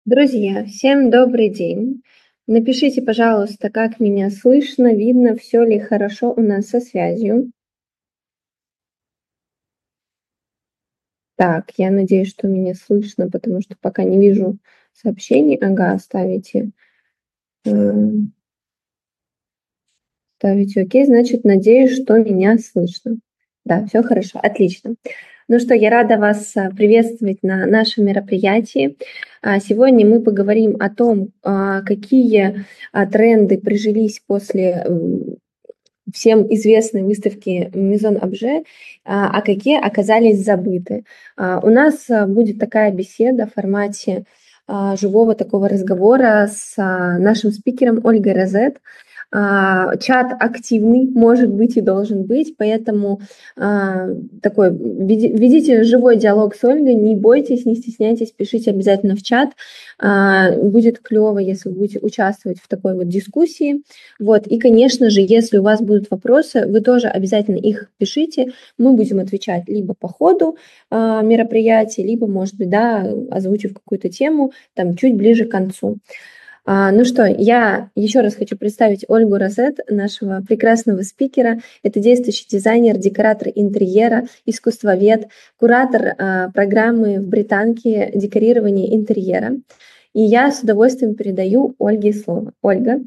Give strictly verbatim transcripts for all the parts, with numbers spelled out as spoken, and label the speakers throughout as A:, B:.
A: Друзья, всем добрый день. Напишите, пожалуйста, как меня слышно, видно, все ли хорошо у нас со связью. Так, я надеюсь, что меня слышно, потому что пока не вижу сообщений. Ага, ставите, м, ставите окей, значит, надеюсь, что меня слышно. Да, все хорошо, отлично. Ну что, я рада вас а, приветствовать на нашем мероприятии. А, Сегодня мы поговорим о том, а, какие а, тренды прижились после м, всем известной выставки Maison Objet, а а какие оказались забыты. А, У нас а, будет такая беседа в формате а, живого такого разговора с а, нашим спикером Ольгой Розет. А, Чат активный, может быть, и должен быть, поэтому а, такой веди- ведите живой диалог с Ольгой, не бойтесь, не стесняйтесь, пишите обязательно в чат. А, Будет клево, если вы будете участвовать в такой вот дискуссии. Вот. И, конечно же, если у вас будут вопросы, вы тоже обязательно их пишите. Мы будем отвечать либо по ходу а, мероприятия, либо, может быть, да, озвучив какую-то тему там чуть ближе к концу. А, ну что, я еще раз хочу представить Ольгу Розет, нашего прекрасного спикера. Это действующий дизайнер, декоратор интерьера, искусствовед, куратор а, программы в Британке декорирования интерьера. И я с удовольствием передаю Ольге слово. Ольга.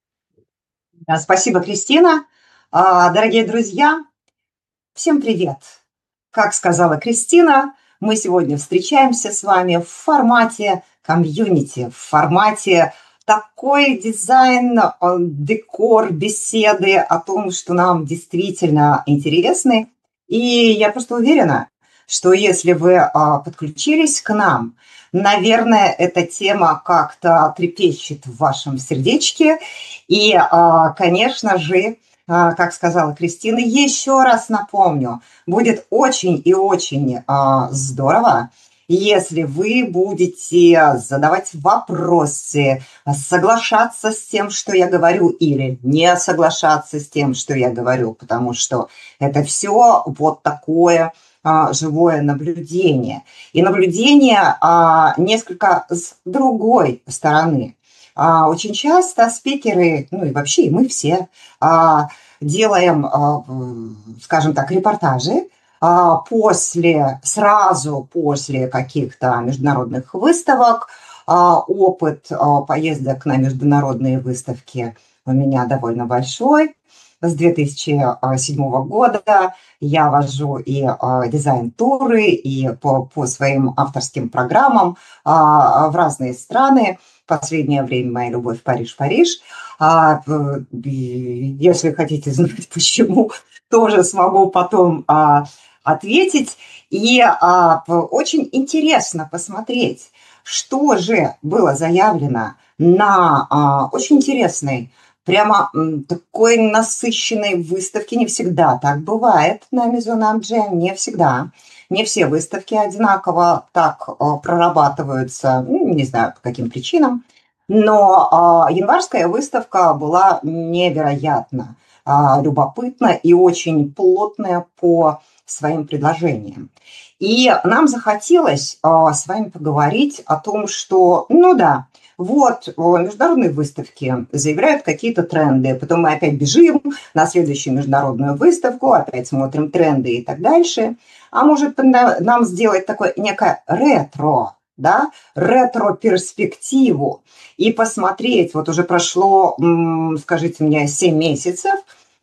B: Да, спасибо, Кристина. А, Дорогие друзья, всем привет. Как сказала Кристина, мы сегодня встречаемся с вами в формате комьюнити, в формате такой дизайн, э, декор, беседы о том, что нам действительно интересны. И я просто уверена, что если вы а, подключились к нам, наверное, эта тема как-то трепещет в вашем сердечке. И, а, конечно же, а, как сказала Кристина, еще раз напомню, будет очень и очень а, здорово, если вы будете задавать вопросы, соглашаться с тем, что я говорю, или не соглашаться с тем, что я говорю, потому что это все вот такое а, живое наблюдение. И наблюдение а, несколько с другой стороны. А, очень часто спикеры, ну и вообще и мы все, а, делаем, а, скажем так, репортажи а, после, сразу после каких-то международных выставок. А, опыт а, поездок на международные выставки у меня довольно большой. С две тысячи седьмого года я вожу и а, дизайн-туры, и по, по своим авторским программам а, в разные страны. Последнее время моя любовь Париж-Париж. А, если хотите знать, почему, тоже смогу потом а, ответить. И а, очень интересно посмотреть, что же было заявлено на а, очень интересной, прямо м, такой насыщенной выставке. Не всегда так бывает на Maison Objet, не всегда. Не все выставки одинаково так а, прорабатываются, ну, не знаю, по каким причинам. Но а, январская выставка была невероятно а, любопытна и очень плотная по своим предложениям. И нам захотелось а, с вами поговорить о том, что, ну да, вот международные выставки заявляют какие-то тренды, потом мы опять бежим на следующую международную выставку, опять смотрим тренды и так дальше. А может нам сделать такое некое ретро, да, ретро-перспективу и посмотреть, вот уже прошло, скажите мне, семь месяцев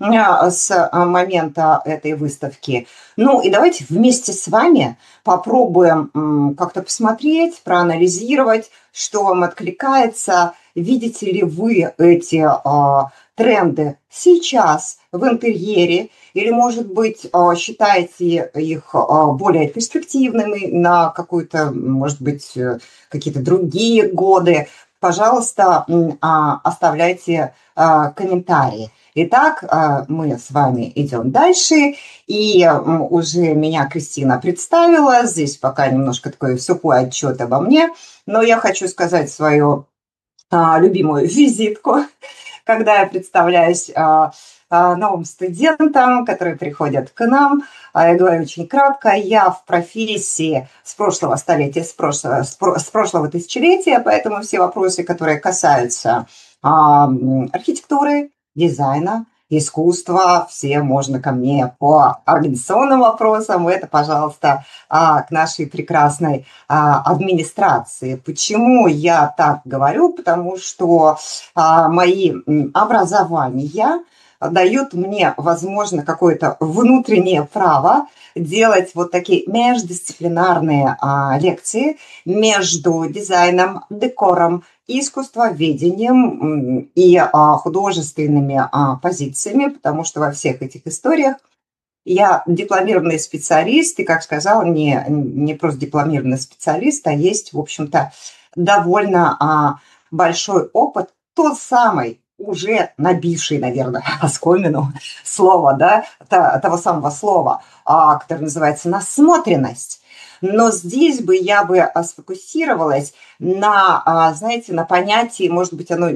B: с момента этой выставки. Ну и давайте вместе с вами попробуем как-то посмотреть, проанализировать, что вам откликается. Видите ли вы эти а, тренды сейчас в интерьере? Или, может быть, а, считаете их а, более перспективными на какую-то, может быть, какие-то другие годы? Пожалуйста, а, оставляйте а, комментарии. Итак, мы с вами идем дальше, и уже меня Кристина представила, здесь пока немножко такой сухой отчет обо мне, но я хочу сказать свою а, любимую визитку, когда я представляюсь. А, новым студентам, которые приходят к нам. Я говорю очень кратко, я в профессии с прошлого столетия, с прошлого, с прошлого тысячелетия, поэтому все вопросы, которые касаются архитектуры, дизайна, искусства, все можно ко мне по организационным вопросам. Это, пожалуйста, к нашей прекрасной администрации. Почему я так говорю? Потому что мои образования дают мне, возможно, какое-то внутреннее право делать вот такие междисциплинарные а, лекции между дизайном, декором, искусствоведением и а, художественными а, позициями, потому что во всех этих историях я дипломированный специалист, и, как сказала, не, не просто дипломированный специалист, а есть, в общем-то, довольно а, большой опыт, тот самый, уже набивший, наверное, оскомину слова, да, того самого слова, которое называется насмотренность. Но здесь бы я бы сфокусировалась на, знаете, на понятии, может быть, оно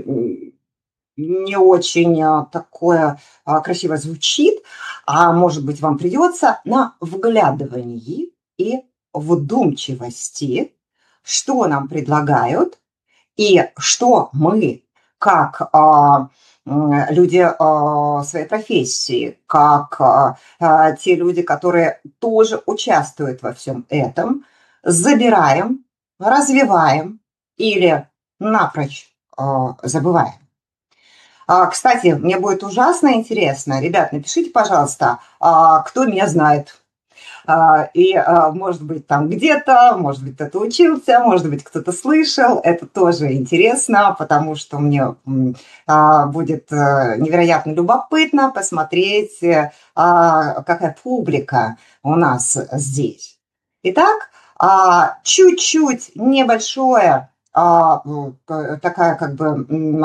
B: не очень такое красиво звучит, а может быть, вам придется на вглядывании и вдумчивости, что нам предлагают и что мы, как а, люди а, своей профессии, как а, те люди, которые тоже участвуют во всем этом, забираем, развиваем или напрочь а, забываем. А, кстати, мне будет ужасно интересно, ребят, напишите, пожалуйста, а, кто меня знает. И, может быть, там где-то, может быть, кто-то учился, может быть, кто-то слышал. Это тоже интересно, потому что мне будет невероятно любопытно посмотреть, какая публика у нас здесь. Итак, чуть-чуть небольшое, такая как бы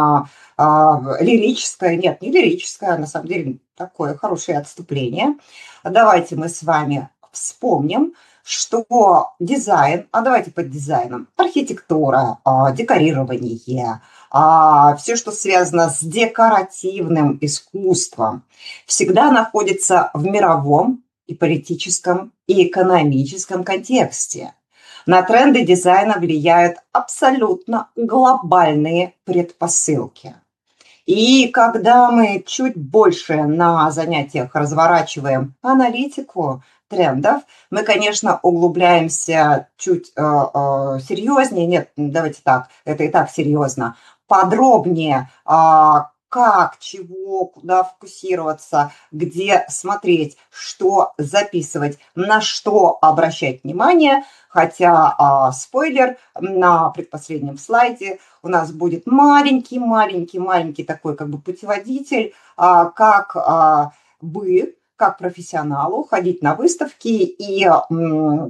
B: лирическая, нет, не лирическая, на самом деле такое хорошее отступление. Давайте мы с вами вспомним, что дизайн, а давайте под дизайном, архитектура, декорирование, все, что связано с декоративным искусством, всегда находится в мировом и политическом, и экономическом контексте. На тренды дизайна влияют абсолютно глобальные предпосылки. И когда мы чуть больше на занятиях разворачиваем аналитику трендов, мы, конечно, углубляемся чуть э, э, серьезнее, нет, давайте так, это и так серьезно, подробнее, э, как, чего, куда фокусироваться, где смотреть, что записывать, на что обращать внимание. Хотя, а, спойлер, на предпоследнем слайде у нас будет маленький-маленький-маленький такой как бы путеводитель, а, как а, бы, как профессионалу ходить на выставки и м,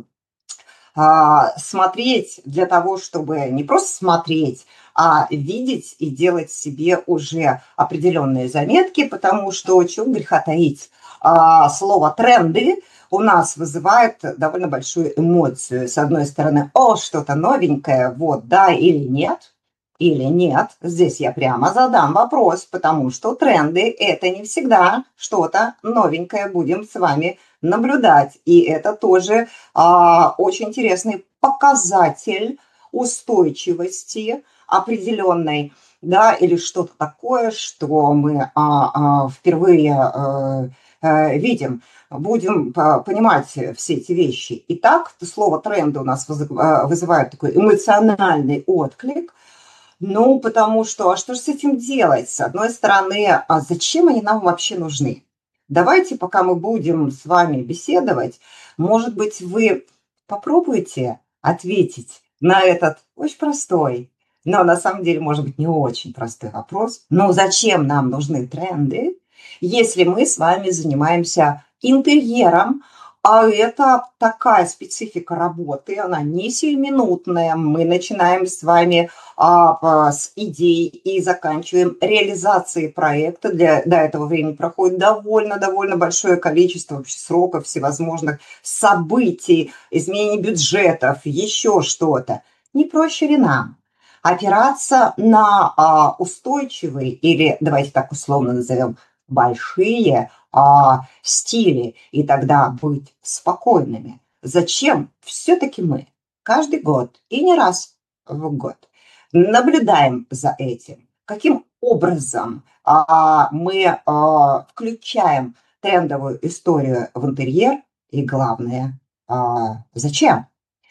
B: а, смотреть для того, чтобы не просто смотреть, а видеть и делать себе уже определенные заметки, потому что, чего греха таить, а, слово «тренды» у нас вызывает довольно большую эмоцию. С одной стороны, о, что-то новенькое, вот, да или нет, или нет. Здесь я прямо задам вопрос, потому что тренды – это не всегда что-то новенькое будем с вами наблюдать. И это тоже а, очень интересный показатель устойчивости определенной, да, или что-то такое, что мы а, а, впервые а, а, видим. Будем понимать все эти вещи. Итак, слово «тренды» у нас вызывает такой эмоциональный отклик. Ну, потому что, а что же с этим делать? С одной стороны, а зачем они нам вообще нужны? Давайте, пока мы будем с вами беседовать, может быть, вы попробуете ответить на этот очень простой, но на самом деле, может быть, не очень простой вопрос. Ну, зачем нам нужны тренды, если мы с вами занимаемся интерьером, а это такая специфика работы, она не сиюминутная. Мы начинаем с вами а, с идей и заканчиваем реализацией проекта. Для, до этого времени проходит довольно-довольно большое количество вообще сроков, всевозможных событий, изменений бюджетов, еще что-то. Не проще ли нам опираться на а, устойчивый или, давайте так условно назовем, большие а, стили и тогда быть спокойными. Зачем все-таки мы каждый год и не раз в год наблюдаем за этим? Каким образом а, мы а, включаем трендовую историю в интерьер? И главное, а, зачем?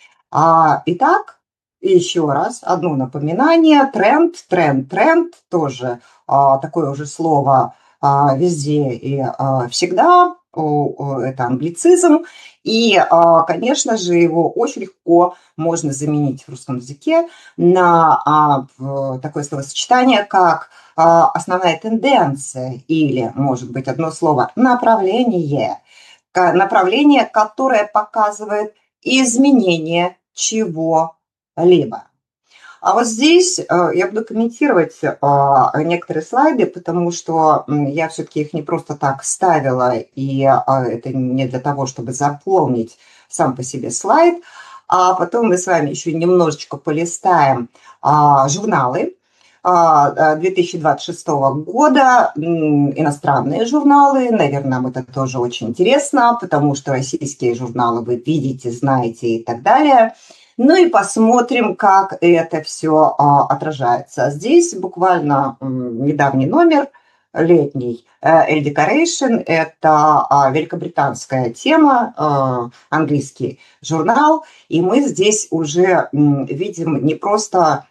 B: А, итак, еще раз, одно напоминание. Тренд, тренд, тренд. Тоже а, такое уже слово а, везде и а, всегда. О, это англицизм. И, а, конечно же, его очень легко можно заменить в русском языке на а, в, такое словосочетание, как а, основная тенденция или, может быть, одно слово направление. Направление, которое показывает изменение чего-либо. А вот здесь я буду комментировать некоторые слайды, потому что я все-таки их не просто так ставила, и это не для того, чтобы заполнить сам по себе слайд, а потом мы с вами еще немножечко полистаем журналы две тысячи двадцать шестого года, иностранные журналы. Наверное, нам это тоже очень интересно, потому что российские журналы вы видите, знаете и так далее. Ну и посмотрим, как это все отражается. Здесь буквально недавний номер, летний, Elle Decoration. Это великобританская тема, английский журнал. И мы здесь уже видим не просто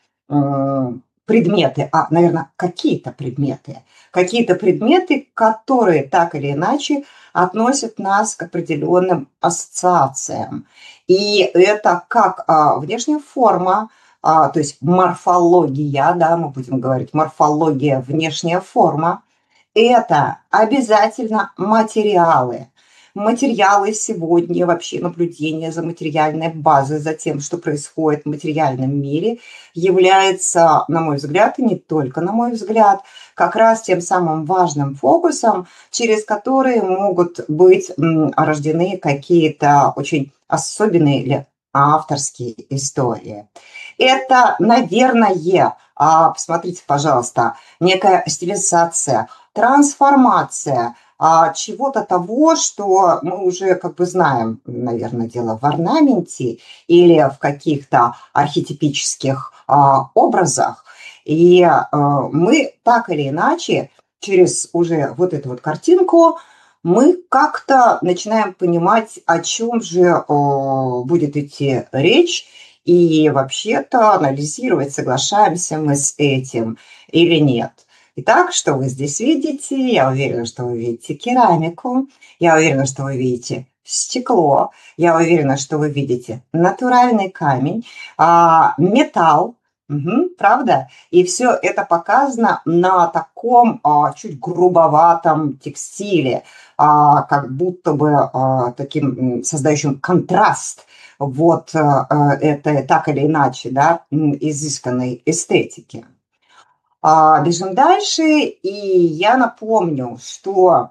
B: предметы, а, наверное, какие-то предметы. Какие-то предметы, которые так или иначе относят нас к определенным ассоциациям. И это как а, внешняя форма, а, то есть морфология, да, мы будем говорить, морфология, внешняя форма. Это обязательно материалы. Материалы сегодня, вообще наблюдение за материальной базой, за тем, что происходит в материальном мире, является, на мой взгляд, и не только на мой взгляд, как раз тем самым важным фокусом, через который могут быть рождены какие-то очень особенные или авторские истории. Это, наверное, посмотрите, пожалуйста, некая стилизация, трансформация чего-то того, что мы уже как бы знаем, наверное, дело в орнаменте или в каких-то архетипических а, образах. И а, мы так или иначе через уже вот эту вот картинку мы как-то начинаем понимать, о чем же о, будет идти речь, и вообще-то анализировать, соглашаемся мы с этим или нет. Итак, что вы здесь видите? Я уверена, что вы видите керамику, я уверена, что вы видите стекло, я уверена, что вы видите натуральный камень, а, металл, угу, правда? И все это показано на таком а, чуть грубоватом текстиле, а, как будто бы а, таким создающим контраст вот а, это так или иначе, да, изысканной эстетики. А, бежим дальше, и я напомню, что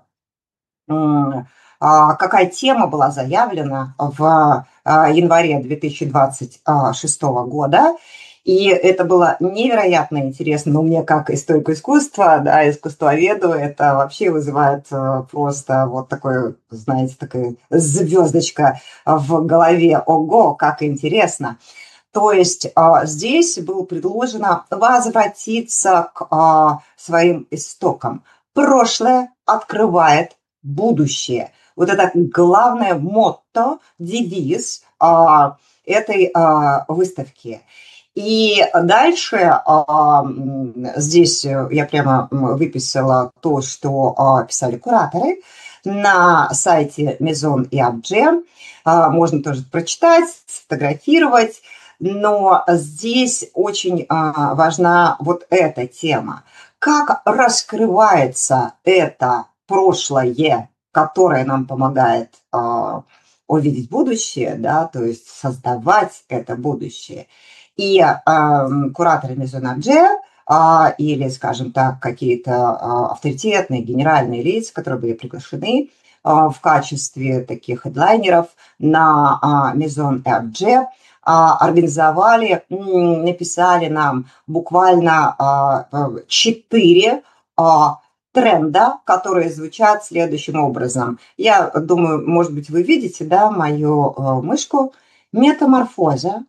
B: а, какая тема была заявлена в а, январе две тысячи двадцать шестого года, и это было невероятно интересно, но мне как историку искусства, да, искусствоведу, это вообще вызывает просто вот такое, знаете, такая звездочка в голове. Ого, как интересно! То есть а, здесь было предложено возвратиться к а, своим истокам. Прошлое открывает будущее. Вот это главное мотто, девиз а, этой а, выставки. И дальше а, здесь я прямо выписала то, что а, писали кураторы на сайте Maison et Objet. А, можно тоже прочитать, сфотографировать. Но здесь очень а, важна вот эта тема. Как раскрывается это прошлое, которое нам помогает а, увидеть будущее, да, то есть создавать это будущее. И а, кураторы Maison et Objet а, или, скажем так, какие-то а, авторитетные генеральные лица, которые были приглашены а, в качестве таких хедлайнеров на а, Maison et Objet, организовали, написали нам буквально четыре тренда, которые звучат следующим образом. Я думаю, может быть, вы видите, да, мою э, мышку. Метаморфоза,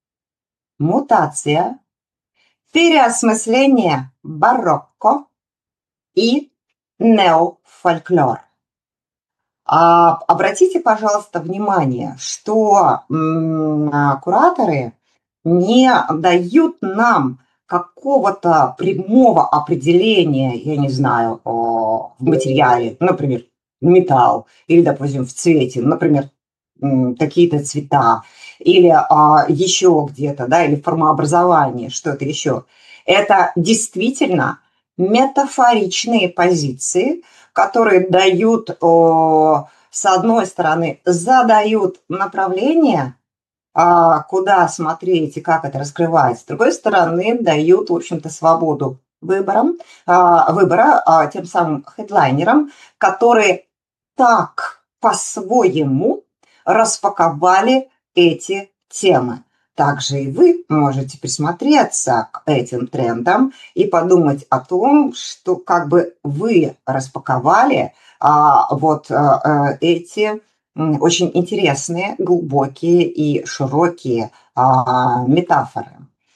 B: мутация, переосмысление барокко и неофольклор. А, обратите, пожалуйста, внимание, что м, а, кураторы не дают нам какого-то прямого определения, я не знаю, о, в материале, например, металл, или, допустим, в цвете, например, м, какие-то цвета, или а, еще где-то, да, или формообразование, что-то еще. Это действительно метафоричные позиции, которые дают, о, с одной стороны, задают направление, а, куда смотреть и как это раскрывать, с другой стороны, дают, в общем-то, свободу выборам, а, выбора а, тем самым хедлайнерам, которые так по-своему распаковали эти темы. Также и вы можете присмотреться к этим трендам и подумать о том, что как бы вы распаковали а, вот а, эти очень интересные, глубокие и широкие а, метафоры.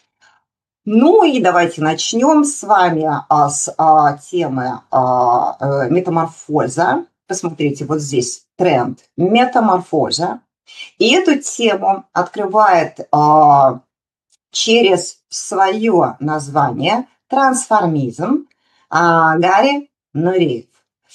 B: Ну и давайте начнем с вами а, с а, темы а, а, метаморфоза. Посмотрите, вот здесь тренд метаморфоза. И эту тему открывает а, через свое название трансформизм а, Гарри Нуриев,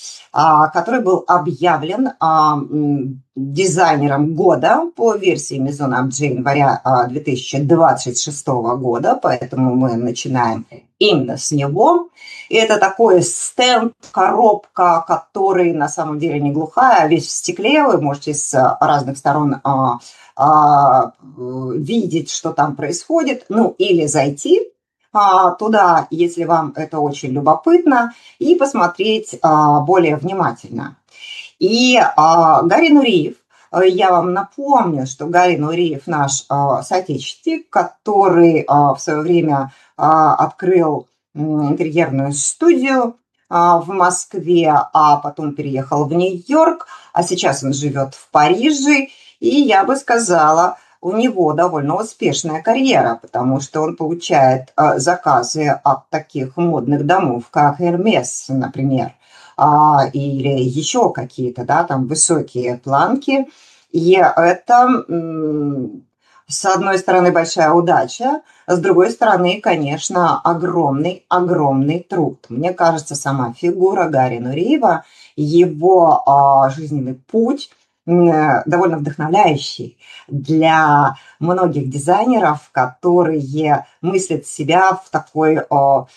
B: а, который был объявлен а, м, дизайнером года по версии Maison Objet января а, две тысячи двадцать шестого года, поэтому мы начинаем именно с него. И это такой стенд, коробка, который на самом деле не глухая, а весь в стекле. Вы можете с разных сторон а, а, видеть, что там происходит, ну или зайти а, туда, если вам это очень любопытно, и посмотреть а, более внимательно. И а, Гарри Нуриев, я вам напомню, что Гарри Нуриев наш а, соотечественник, который а, в свое время а, открыл интерьерную студию а, в Москве, а потом переехал в Нью-Йорк, а сейчас он живет в Париже, и я бы сказала, у него довольно успешная карьера, потому что он получает а, заказы от таких модных домов, как Hermes, например, а, или еще какие-то, да, там высокие планки. И это, м, с одной стороны, большая удача, с другой стороны, конечно, огромный-огромный труд. Мне кажется, сама фигура Гарри Нуриева, его а, жизненный путь довольно вдохновляющий для многих дизайнеров, которые мыслят себя в такой о,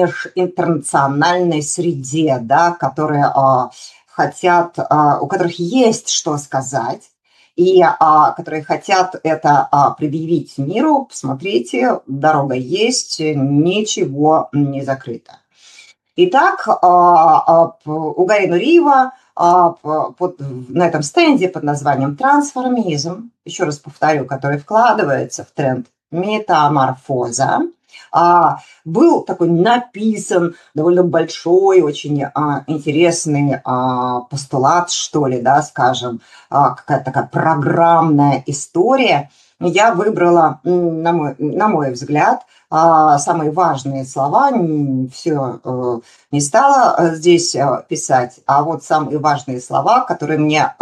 B: межинтернациональной среде, да, которые о, хотят, о, у которых есть что сказать, и а, которые хотят это а, предъявить миру. Посмотрите, дорога есть, ничего не закрыто. Итак, а, а, у Гарри Нуриева а, под, на этом стенде под названием «Трансформизм», еще раз повторю, который вкладывается в тренд метаморфоза, а, был такой написан довольно большой, очень а, интересный а, постулат, что ли, да, скажем, а, какая-то такая программная история. Я выбрала, на мой, на мой взгляд, самые важные слова, все не стала здесь писать, а вот самые важные слова, которые мне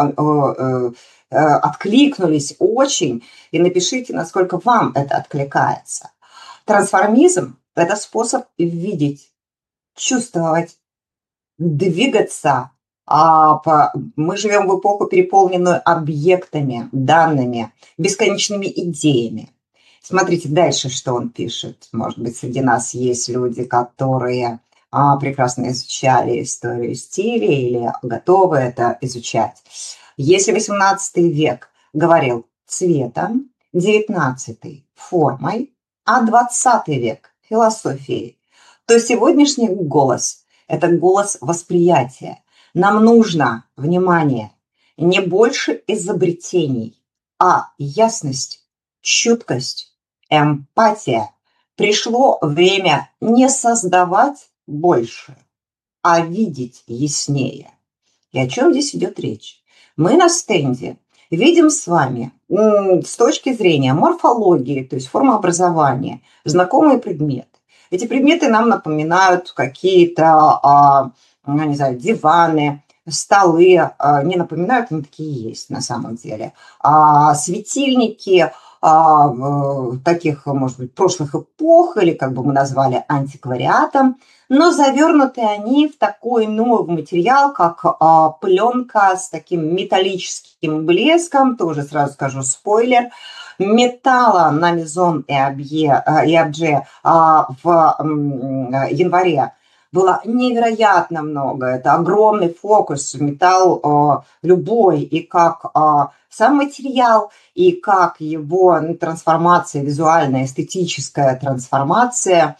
B: откликнулись очень, и напишите, насколько вам это откликается. Трансформизм – это способ видеть, чувствовать, двигаться. А мы живем в эпоху, переполненную объектами, данными, бесконечными идеями. Смотрите дальше, что он пишет. Может быть, среди нас есть люди, которые а, прекрасно изучали историю стиля или готовы это изучать. Если восемнадцатый век говорил цветом, девятнадцатый – формой, а двадцатый век – философией, то сегодняшний голос – это голос восприятия. Нам нужно, внимание, не больше изобретений, а ясность, чуткость, эмпатия. Пришло время не создавать больше, а видеть яснее. И о чем здесь идет речь? Мы на стенде видим с вами с точки зрения морфологии, то есть формообразования, знакомые предметы. Эти предметы нам напоминают какие-то, а, ну, не знаю, диваны, столы, а, не напоминают, они такие есть на самом деле. А, светильники а, таких, может быть, прошлых эпох, или как бы мы назвали антиквариатом, но завернуты они в такой новый материал, как а, пленка с таким металлическим блеском, тоже сразу скажу спойлер, металла на Maison et Objet в январе было невероятно много. Это огромный фокус, металл любой, и как сам материал, и как его трансформация, визуальная, эстетическая трансформация.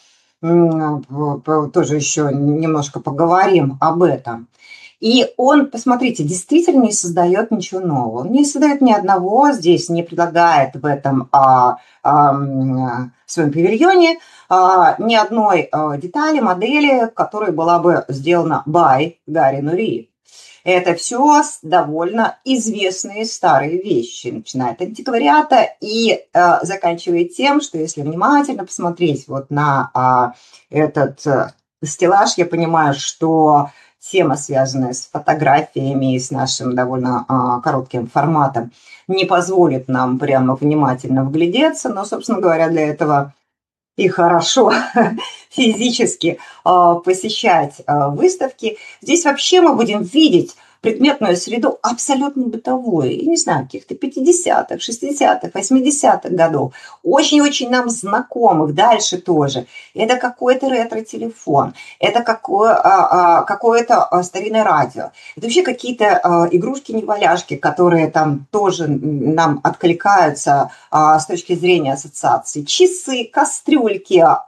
B: Тоже еще немножко поговорим об этом. И он, посмотрите, действительно не создает ничего нового. Он не создает ни одного, здесь не предлагает в этом а, а, своем павильоне а, ни одной а, детали, модели, которая была бы сделана by Гарри Нуриев. Это все довольно известные старые вещи, начиная от антиквариата и э, заканчивая тем, что если внимательно посмотреть вот на э, этот э, стеллаж, я понимаю, что тема, связанная с фотографиями и с нашим довольно э, коротким форматом, не позволит нам прямо внимательно вглядеться, но, собственно говоря, для этого и хорошо физически э, посещать э, выставки. Здесь вообще мы будем видеть предметную среду абсолютно бытовую, я не знаю, каких-то пятидесятых, шестидесятых, восьмидесятых годов, очень-очень нам знакомых, дальше тоже. Это какой-то ретро-телефон, это какое, а, а, какое-то старинное радио, это вообще какие-то а, игрушки-неваляшки, которые там тоже нам откликаются а, с точки зрения ассоциаций. Часы, кастрюльки, я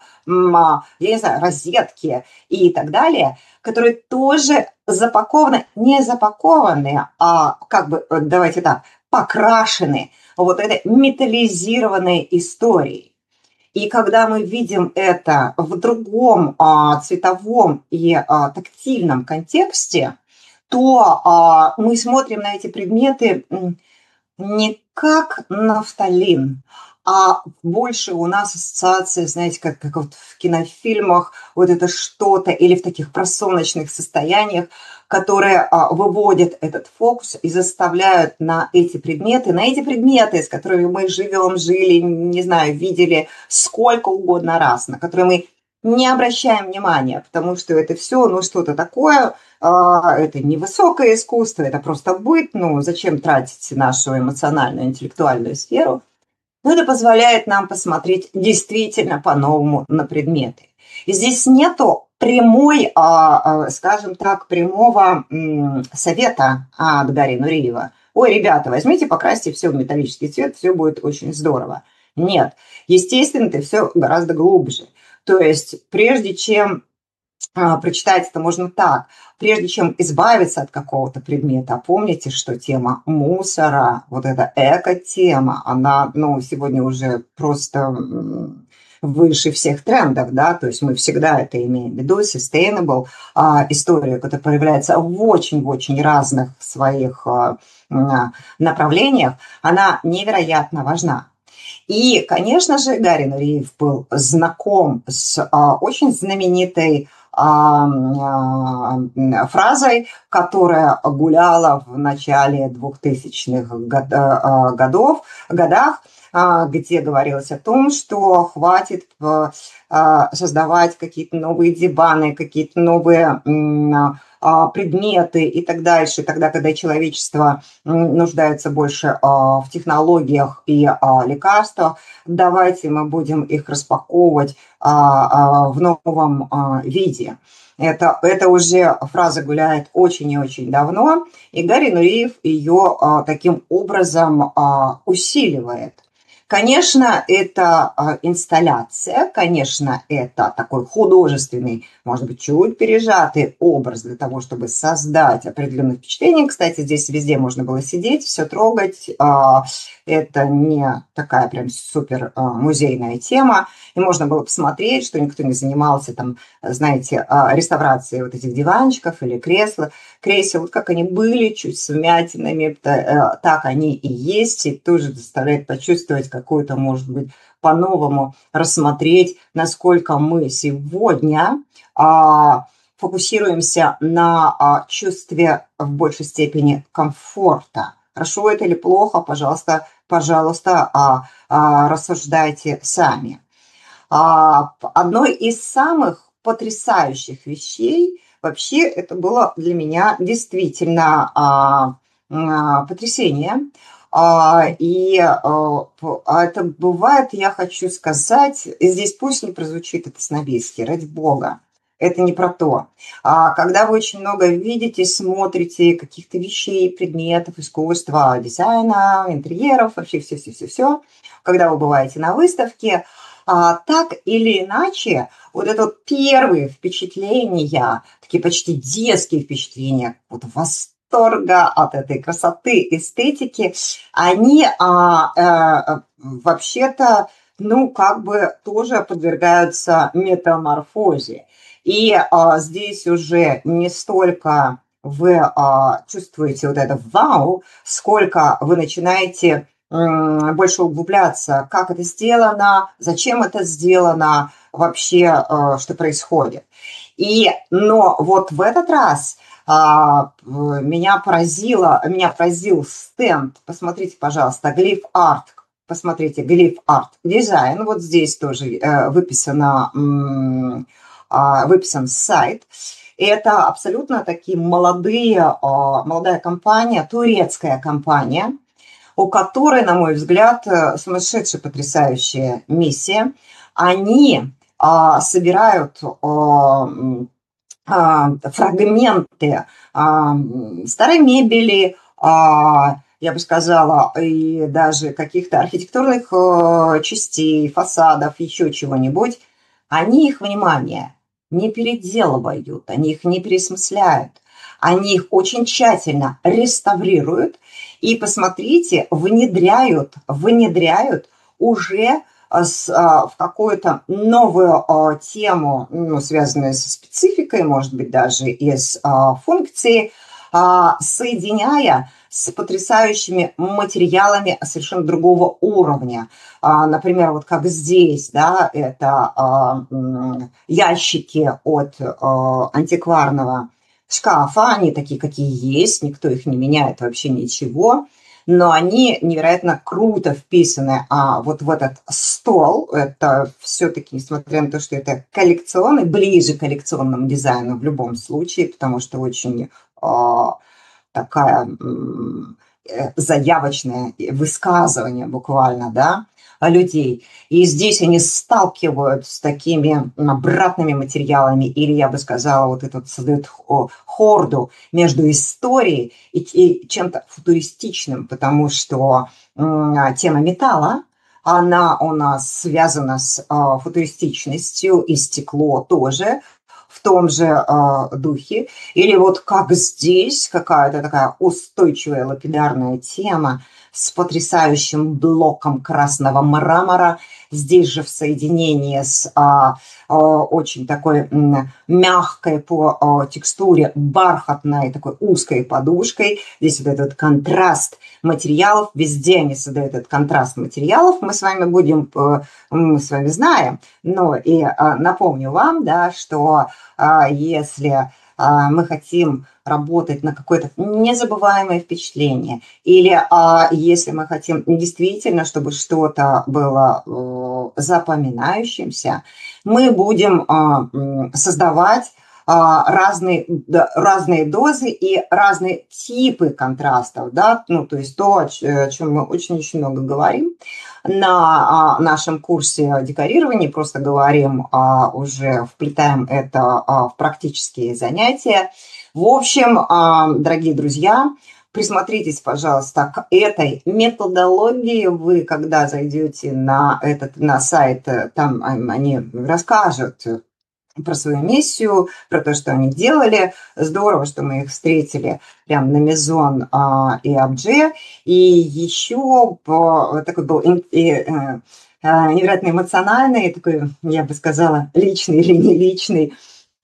B: не знаю, розетки и так далее, которые тоже запакованы, не запакованы, а как бы, давайте так, покрашены вот этой металлизированной историей. И когда мы видим это в другом а, цветовом и а, тактильном контексте, то а, мы смотрим на эти предметы не как нафталин, а больше у нас ассоциация, знаете, как, как вот в кинофильмах, вот это что-то, или в таких просоночных состояниях, которые а, выводят этот фокус и заставляют на эти предметы, на эти предметы, с которыми мы живем, жили, не знаю, видели сколько угодно раз, на которые мы не обращаем внимания, потому что это все, ну, что-то такое, а, это не высокое искусство, это просто быт, ну, зачем тратить нашу эмоциональную, интеллектуальную сферу? Но это позволяет нам посмотреть действительно по-новому на предметы. И здесь нету прямой, скажем так, прямого совета от Гарри Нуриева. Ой, ребята, возьмите, покрасьте все в металлический цвет, все будет очень здорово. Нет, естественно, это все гораздо глубже. То есть прежде чем прочитать это можно так. Прежде чем избавиться от какого-то предмета, помните, что тема мусора, вот эта эко-тема, она, ну, сегодня уже просто выше всех трендов, да, то есть мы всегда это имеем в виду, sustainable а, история, которая проявляется в очень-очень разных своих а, направлениях, она невероятно важна. И, конечно же, Гарри Нуриев был знаком с а, очень знаменитой фразой, которая гуляла в начале двухтысячных годов, годах, где говорилось о том, что хватит создавать какие-то новые диваны, какие-то новые предметы и так дальше, тогда, когда человечество нуждается больше в технологиях и лекарствах, давайте мы будем их распаковывать в новом виде. Это, это уже фраза гуляет очень и очень давно, и Гарри Нуриев ее таким образом усиливает. Конечно, это инсталляция, конечно, это такой художественный, может быть, чуть пережатый образ для того, чтобы создать определенное впечатление. Кстати, здесь везде можно было сидеть, все трогать. Это не такая прям супер музейная тема. И можно было посмотреть, что никто не занимался там, знаете, реставрацией вот этих диванчиков или кресла, кресел, вот как они были, чуть с вмятинами, так они и есть, и тоже заставляет почувствовать какую-то, может быть, по-новому рассмотреть, насколько мы сегодня а, фокусируемся на а, чувстве в большей степени комфорта. Хорошо это или плохо, пожалуйста, пожалуйста, а, а, рассуждайте сами. А, одной из самых потрясающих вещей вообще это было для меня действительно а, а, потрясение. А, и а, это бывает, я хочу сказать, и здесь пусть не прозвучит это снобистски, ради бога. Это не про то. А когда вы очень много видите, смотрите каких-то вещей, предметов, искусства, дизайна, интерьеров, вообще все-все-все-все, когда вы бываете на выставке, а, так или иначе, вот это вот первые впечатления, такие почти детские впечатления, вот восторга от этой красоты, эстетики, они а, а, вообще-то, ну, как бы тоже подвергаются метаморфозе. И а, здесь уже не столько вы а, чувствуете вот это вау, сколько вы начинаете м, больше углубляться, как это сделано, зачем это сделано, вообще, а, что происходит. И, но вот в этот раз а, меня поразило, меня поразил стенд, посмотрите, пожалуйста, Glyph Art, посмотрите, Glyph Art Design, вот здесь тоже э, выписано... М, выписан сайт. Это абсолютно такие молодые, молодая компания, турецкая компания, у которой, на мой взгляд, сумасшедшая, потрясающая миссия. Они собирают фрагменты старой мебели, я бы сказала, и даже каких-то архитектурных частей, фасадов, еще чего-нибудь. Они их, внимание, не переделывают, они их не пересмысляют, они их очень тщательно реставрируют и, посмотрите, внедряют, внедряют уже с, а, в какую-то новую а, тему, ну, связанную со спецификой, может быть, даже из а, функции, а, соединяя с потрясающими материалами совершенно другого уровня. А, например, вот как здесь, да, это а, ящики от а, антикварного шкафа, они такие, какие есть, никто их не меняет, вообще ничего, но они невероятно круто вписаны а вот в этот стол. Это все-таки, несмотря на то, что это коллекционный, ближе к коллекционному дизайну в любом случае, потому что очень... А, такая заявочное высказывание буквально, да, людей. И здесь они сталкиваются с такими обратными материалами, или, я бы сказала, вот это вот создают хорду между историей и, и чем-то футуристичным, потому что м, тема металла, она у нас связана с а, футуристичностью, и стекло тоже в том же э, духе. Или вот как здесь какая-то такая устойчивая лапидарная тема с потрясающим блоком красного мрамора. Здесь же в соединении с а, а, очень такой м, мягкой по а, текстуре, бархатной такой узкой подушкой. Здесь вот этот контраст материалов. Везде они создают этот контраст материалов. Мы с вами будем, мы с вами знаем. Но и а, напомню вам, да, что а, если а, мы хотим работать на какое-то незабываемое впечатление, или а, если мы хотим действительно, чтобы что-то было э, запоминающимся, мы будем а, создавать а, разные, да, разные дозы и разные типы контрастов, да, ну, то есть то, о чем мы очень-очень много говорим на а, нашем курсе декорирования, просто говорим, а, уже вплетаем это а, в практические занятия. В общем, дорогие друзья, присмотритесь, пожалуйста, к этой методологии. Вы, когда зайдете на этот на сайт, там они расскажут про свою миссию, про то, что они делали. Здорово, что мы их встретили прямо на Мезон а, и Абже. И еще по, такой был и, и, э, невероятно эмоциональный, такой, я бы сказала, личный или не личный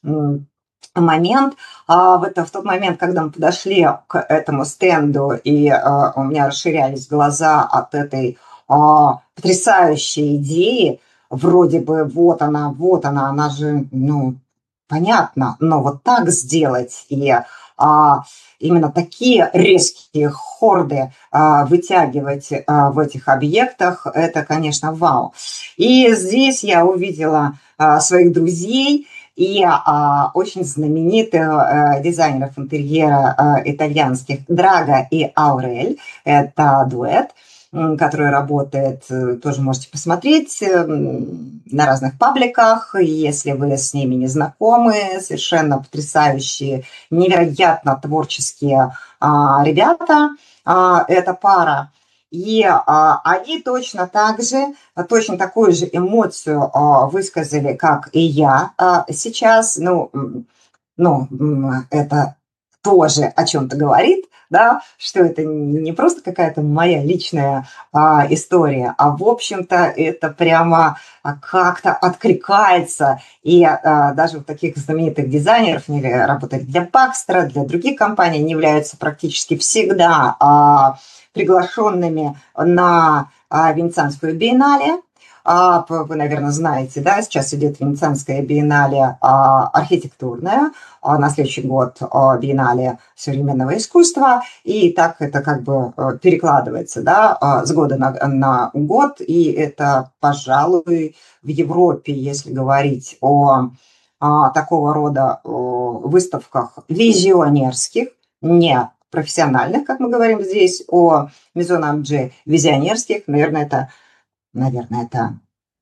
B: момент. А в, это, в тот момент, когда мы подошли к этому стенду, и а, у меня расширялись глаза от этой а, потрясающей идеи, вроде бы вот она, вот она, она же, ну, понятно, но вот так сделать и а, именно такие резкие хорды а, вытягивать а, в этих объектах, это, конечно, вау. И здесь я увидела а, своих друзей, и а, очень знаменитых а, дизайнеров интерьера а, итальянских Драга и Аурель. Это дуэт, который работает, тоже можете посмотреть на разных пабликах, если вы с ними не знакомы. Совершенно потрясающие, невероятно творческие а, ребята. А, эта пара. И а, они точно так же, точно такую же эмоцию а, высказали, как и я а, сейчас. Ну, ну, это тоже о чем-то говорит, да, что это не просто какая-то моя личная а, история, а, в общем-то, это прямо как-то откликается. И а, даже у таких знаменитых дизайнеров, не работают для Baxter, для других компаний, они являются практически всегда а, приглашенными на а, Венецианскую биеннале. А, вы, наверное, знаете, да, сейчас идет Венецианская биеннале а, архитектурная, а на следующий год а, биеннале современного искусства, и так это как бы перекладывается, да, с года на, на год, и это, пожалуй, в Европе, если говорить о, о такого рода о выставках визионерских, не профессиональных, как мы говорим здесь, о Мезон Абже, визионерских, наверное, это Наверное, это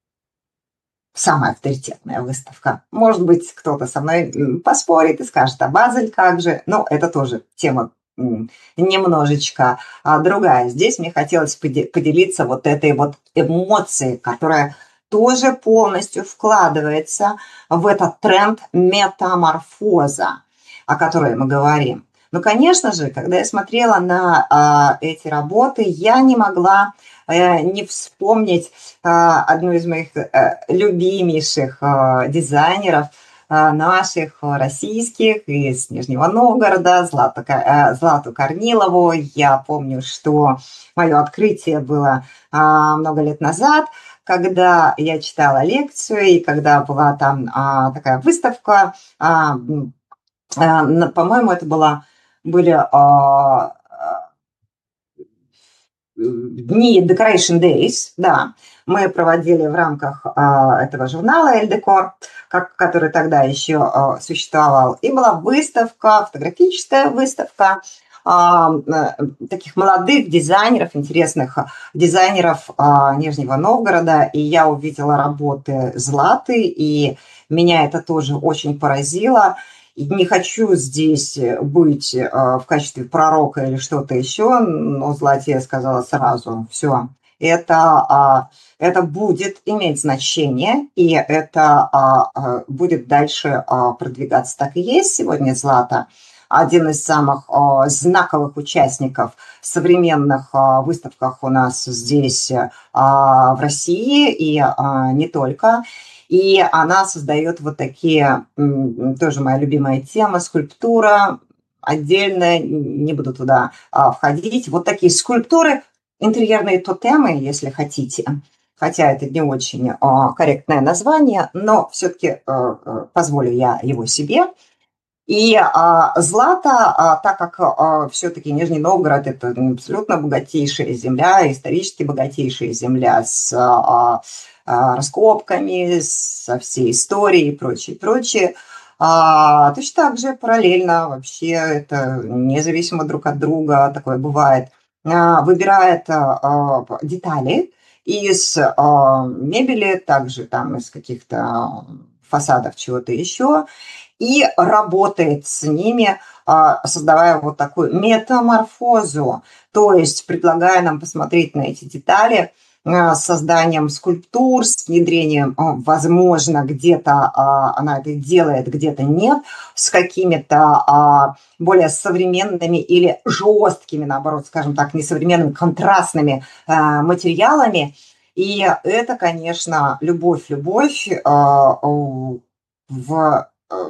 B: самая авторитетная выставка. Может быть, кто-то со мной поспорит и скажет, а Базель как же? Ну, это тоже тема немножечко другая. Здесь мне хотелось поделиться вот этой вот эмоцией, которая тоже полностью вкладывается в этот тренд метаморфоза, о которой мы говорим. Но, конечно же, когда я смотрела на а, эти работы, я не могла а, не вспомнить а, одну из моих а, любимейших а, дизайнеров, а, наших российских, из Нижнего Новгорода, Злату, а, Злату Корнилову. Я помню, что мое открытие было а, много лет назад, когда я читала лекцию, и когда была там а, такая выставка, а, а, по-моему, это была были а, дни Decoration Days, да, мы проводили в рамках а, этого журнала Elle Decor, как, который тогда еще а, существовал, и была выставка, фотографическая выставка а, таких молодых дизайнеров, интересных дизайнеров а, Нижнего Новгорода, и я увидела работы Златы, и меня это тоже очень поразило. Не хочу здесь быть в качестве пророка или что-то еще, но Злате я сказала сразу, все, это, это будет иметь значение, и это будет дальше продвигаться. Так и есть сегодня Злата, один из самых знаковых участников современных выставках у нас здесь в России, и не только. И она создает вот такие, тоже моя любимая тема, скульптура, отдельно, не буду туда входить, вот такие скульптуры, интерьерные тотемы, если хотите, хотя это не очень корректное название, но все-таки позволю я его себе. И а, Злата, а, так как а, все-таки Нижний Новгород – это абсолютно богатейшая земля, исторически богатейшая земля с а, а, раскопками, со всей историей и прочее, прочее, а, точно так же параллельно, вообще это независимо друг от друга, такое бывает, а, выбирает а, детали из а, мебели, также там из каких-то фасадов чего-то еще, и работает с ними, создавая вот такую метаморфозу, то есть предлагая нам посмотреть на эти детали с созданием скульптур, с внедрением, возможно, где-то она это делает, где-то нет, с какими-то более современными или жесткими, наоборот, скажем так, несовременными, контрастными материалами. И это, конечно, любовь-любовь в...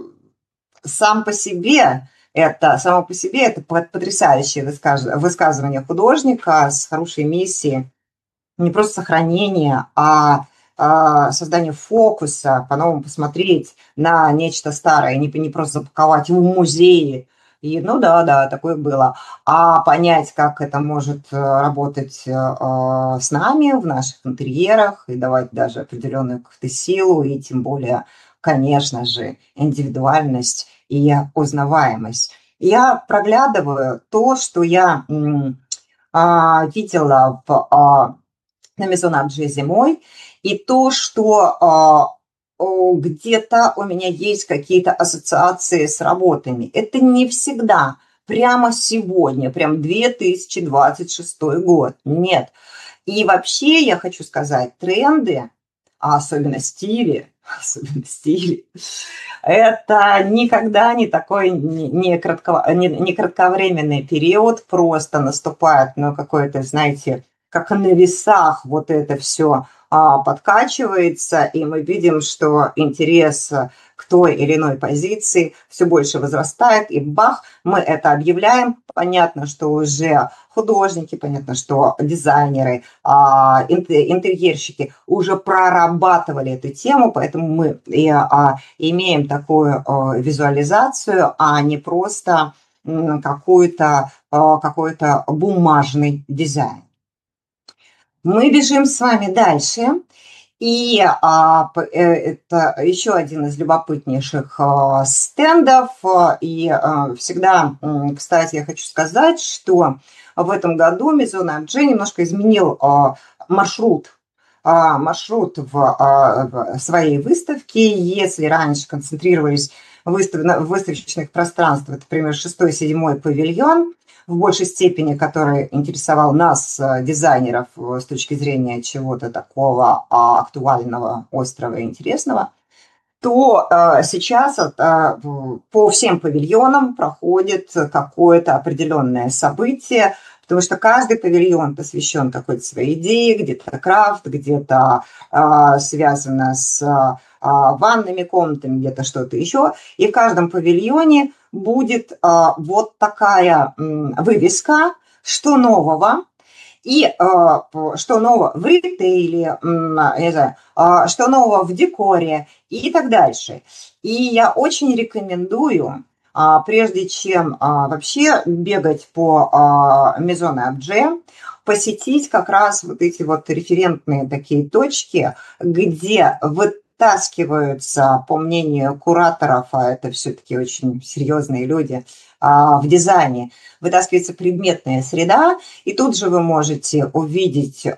B: Сам по себе это, само по себе это потрясающее высказывание художника с хорошей миссией. Не просто сохранение, а, а создание фокуса, по-новому посмотреть на нечто старое, не, не просто запаковать в музее. И, ну да, да, такое было. А понять, как это может работать э, с нами в наших интерьерах и давать даже определенную какую-то силу, и тем более, конечно же, индивидуальность и узнаваемость. Я проглядываю то, что я м, а, видела в... А, на Maison Objet зимой, и то, что э, где-то у меня есть какие-то ассоциации с работами. Это не всегда прямо сегодня, прям две тысячи двадцать шестой год. Нет. И вообще я хочу сказать, тренды, а особенно стили, особенно стили, это никогда не такой не, кратко, не, не кратковременный период, просто наступает, ну, какой-то, знаете, как на весах вот это все а, подкачивается, и мы видим, что интерес к той или иной позиции все больше возрастает, и бах, мы это объявляем. Понятно, что уже художники, понятно, что дизайнеры, а, интерьерщики уже прорабатывали эту тему, поэтому мы и, а, имеем такую а, визуализацию, а не просто какой-то а, какой-то бумажный дизайн. Мы бежим с вами дальше, и а, это еще один из любопытнейших а, стендов, и а, всегда, кстати, я хочу сказать, что в этом году Maison Objet немножко изменил а, маршрут, а, маршрут в, а, в своей выставке. Если раньше концентрировались в, выстав, в выставочных пространствах, например, шестой-седьмой павильон, в большей степени, который интересовал нас, дизайнеров, с точки зрения чего-то такого актуального, острого и интересного, то сейчас по всем павильонам проходит какое-то определенное событие, потому что каждый павильон посвящен какой-то своей идее, где-то крафт, где-то связано с ванными комнатами, где-то что-то еще. И в каждом павильоне будет а, вот такая м, вывеска, что нового, и а, что нового в ритейле, м, не знаю, а, что нового в декоре и так дальше. И я очень рекомендую, а, прежде чем а, вообще бегать по а, Maison Objet, посетить как раз вот эти вот референтные такие точки, где вы вытаскиваются, по мнению кураторов, а это все-таки очень серьезные люди в дизайне, вытаскивается предметная среда, и тут же вы можете увидеть ку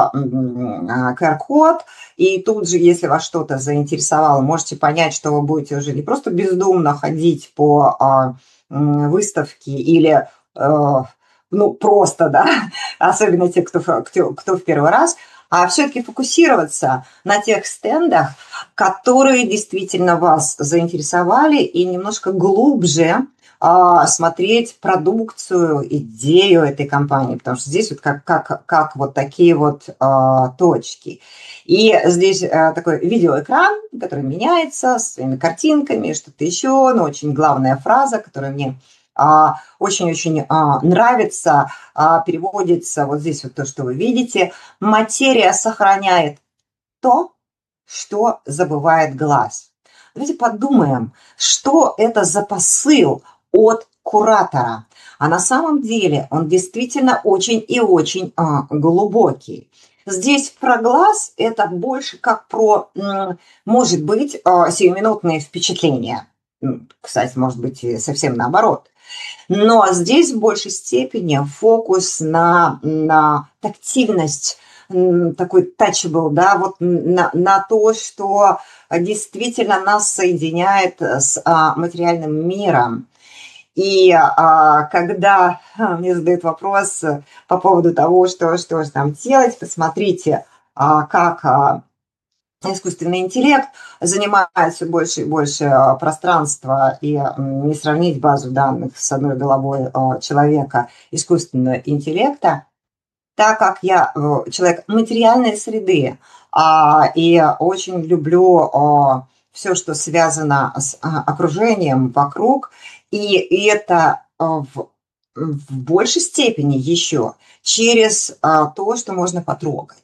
B: ар-код, и тут же, если вас что-то заинтересовало, можете понять, что вы будете уже не просто бездумно ходить по выставке или ну просто, да, особенно те, кто, кто, кто в первый раз, а все-таки фокусироваться на тех стендах, которые действительно вас заинтересовали, и немножко глубже а, смотреть продукцию, идею этой компании, потому что здесь вот как, как, как вот такие вот а, точки. И здесь а, такой видеоэкран, который меняется с своими картинками, что-то еще, но очень главная фраза, которая мне очень-очень нравится, переводится вот здесь вот то, что вы видите. Материя сохраняет то, что забывает глаз. Давайте подумаем, что это за посыл от куратора. А на самом деле он действительно очень и очень глубокий. Здесь про глаз это больше как про, может быть, сиюминутные впечатления. Кстати, может быть, и совсем наоборот. Но здесь в большей степени фокус на, на тактильность, такой touchable, да, вот на, на то, что действительно нас соединяет с а, материальным миром. И а, когда мне задают вопрос по поводу того, что, что же нам делать, посмотрите, а, как а, искусственный интеллект занимает все больше и больше а, пространства, и а, не сравнить базу данных с одной головой а, человека искусственного интеллекта, так как я а, человек материальной среды, а, и очень люблю а, все, что связано с а, окружением вокруг, и это а, в, в большей степени еще через а, то, что можно потрогать.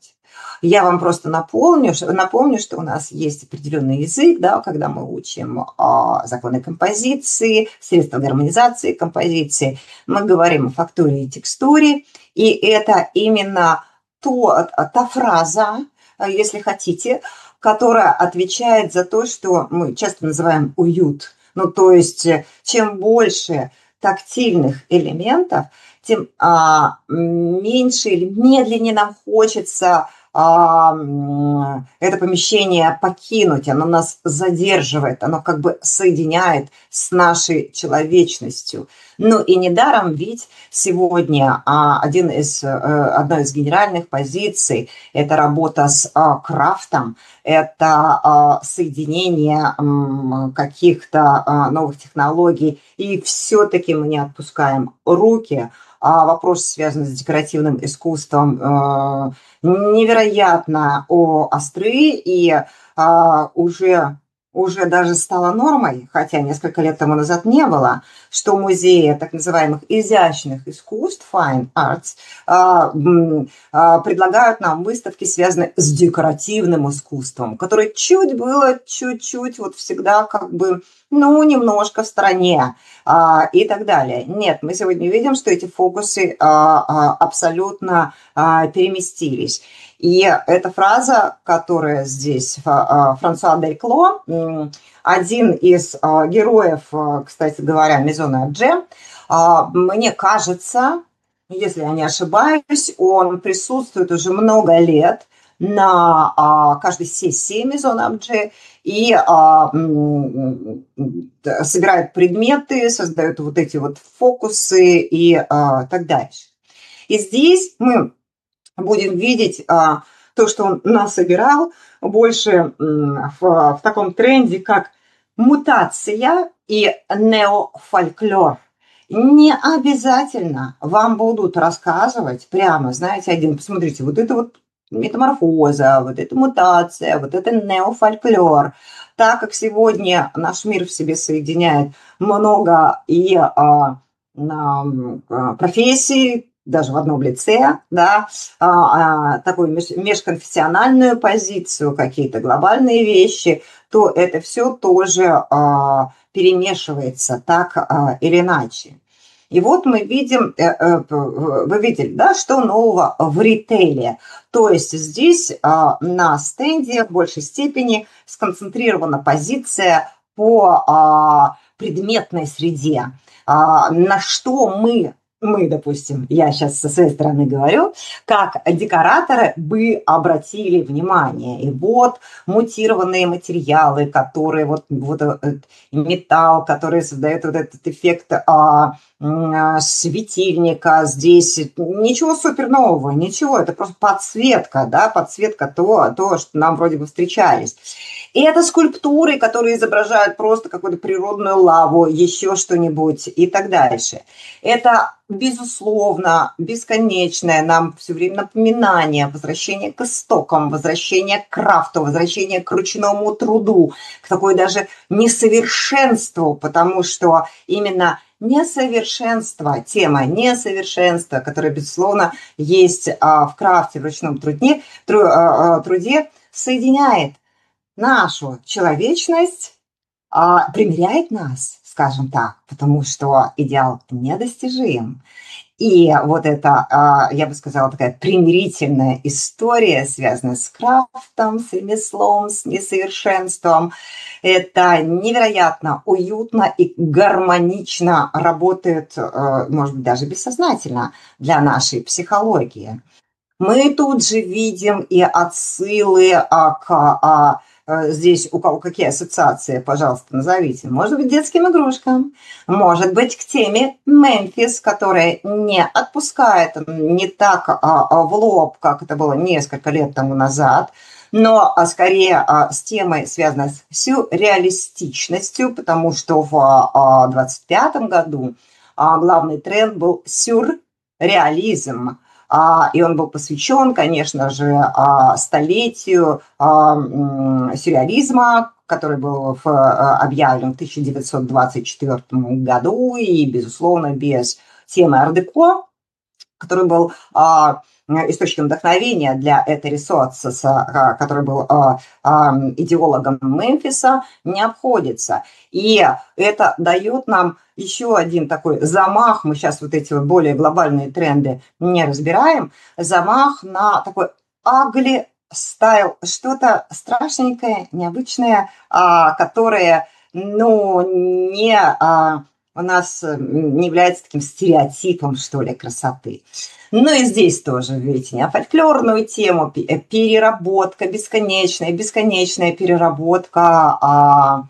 B: Я вам просто напомню, что, напомню, что у нас есть определенный язык, да, когда мы учим а, законы композиции, средства гармонизации композиции, мы говорим о фактуре и текстуре, и это именно то, та фраза, если хотите, которая отвечает за то, что мы часто называем уют. Ну, то есть, чем больше тактильных элементов, тем а, меньше или медленнее нам хочется а, это помещение покинуть, оно нас задерживает, оно как бы соединяет с нашей человечностью. Ну и недаром ведь сегодня а, один из, одна из генеральных позиций – это работа с а, крафтом, это а, соединение м, каких-то а, новых технологий, и все-таки мы не отпускаем руки. А вопрос, связанный с декоративным искусством, э, невероятно остры, и а, уже, уже даже стало нормой, хотя несколько лет тому назад не было, что музеи так называемых изящных искусств, fine arts, а, а, предлагают нам выставки, связанные с декоративным искусством, которое чуть было, чуть-чуть, вот всегда как бы, ну, немножко в стороне а, и так далее. Нет, мы сегодня видим, что эти фокусы а, а, абсолютно а, переместились. И эта фраза, которая здесь, Франсуа Делькло, один из героев, кстати говоря, Мезона Обже, мне кажется, если я не ошибаюсь, он присутствует уже много лет на каждой сессии Мезона Обже и собирает предметы, создает вот эти вот фокусы и так дальше. И здесь мы будем видеть а, то, что он насобирал, больше м, в, в таком тренде, как мутация и неофольклор. Не обязательно вам будут рассказывать прямо, знаете, один, посмотрите, вот это вот метаморфоза, вот это мутация, вот это неофольклор. Так как сегодня наш мир в себе соединяет много и а, а, профессий, даже в одном лице, да, а, а, такую меж, межконфессиональную позицию, какие-то глобальные вещи, то это все тоже а, перемешивается так а, или иначе. И вот мы видим, э, э, вы видели, да, что нового в ритейле. То есть здесь а, на стенде в большей степени сконцентрирована позиция по а, предметной среде, а, на что мы мы, допустим, я сейчас со своей стороны говорю, как декораторы бы обратили внимание. И вот мутированные материалы, которые вот, вот этот металл, который создает вот этот эффект а, а, светильника здесь. Ничего супер нового, ничего, это просто подсветка, да, подсветка того, того, что нам вроде бы встречались. И это скульптуры, которые изображают просто какую-то природную лаву, еще что-нибудь и так дальше. Это, безусловно, бесконечное нам все время напоминание, возвращение к истокам, возвращение к крафту, возвращение к ручному труду, к такой даже несовершенству, потому что именно несовершенство, тема несовершенства, которая, безусловно, есть в крафте, в ручном труде, труде соединяет нашу человечность, а, примиряет нас, скажем так, потому что идеал недостижим. И вот эта, а, я бы сказала, такая примирительная история, связанная с крафтом, с ремеслом, с несовершенством, это невероятно уютно и гармонично работает, может быть, даже бессознательно для нашей психологии. Мы тут же видим и отсылы а, к... А, здесь у кого какие ассоциации, пожалуйста, назовите. Может быть, детским игрушкам, может быть, к теме Мемфис, которая не отпускает не так а, а, в лоб, как это было несколько лет тому назад, но а, скорее а, с темой, связанной с сюрреалистичностью, потому что в а, двадцать пятом году а, главный тренд был сюрреализм. И он был посвящен, конечно же, столетию сюрреализма, который был объявлен в тысяча девятьсот двадцать четвёртом году, и, безусловно, без темы ар-деко, который был источником вдохновения для Этери Соцеса, который был идеологом Мемфиса, не обходится. И это дает нам еще один такой замах, мы сейчас вот эти вот более глобальные тренды не разбираем, замах на такой ugly стайл, что-то страшненькое, необычное, которое, ну, не... у нас не является таким стереотипом, что ли, красоты. Ну и здесь тоже, видите, не фольклорную тему, переработка, бесконечная, бесконечная переработка а,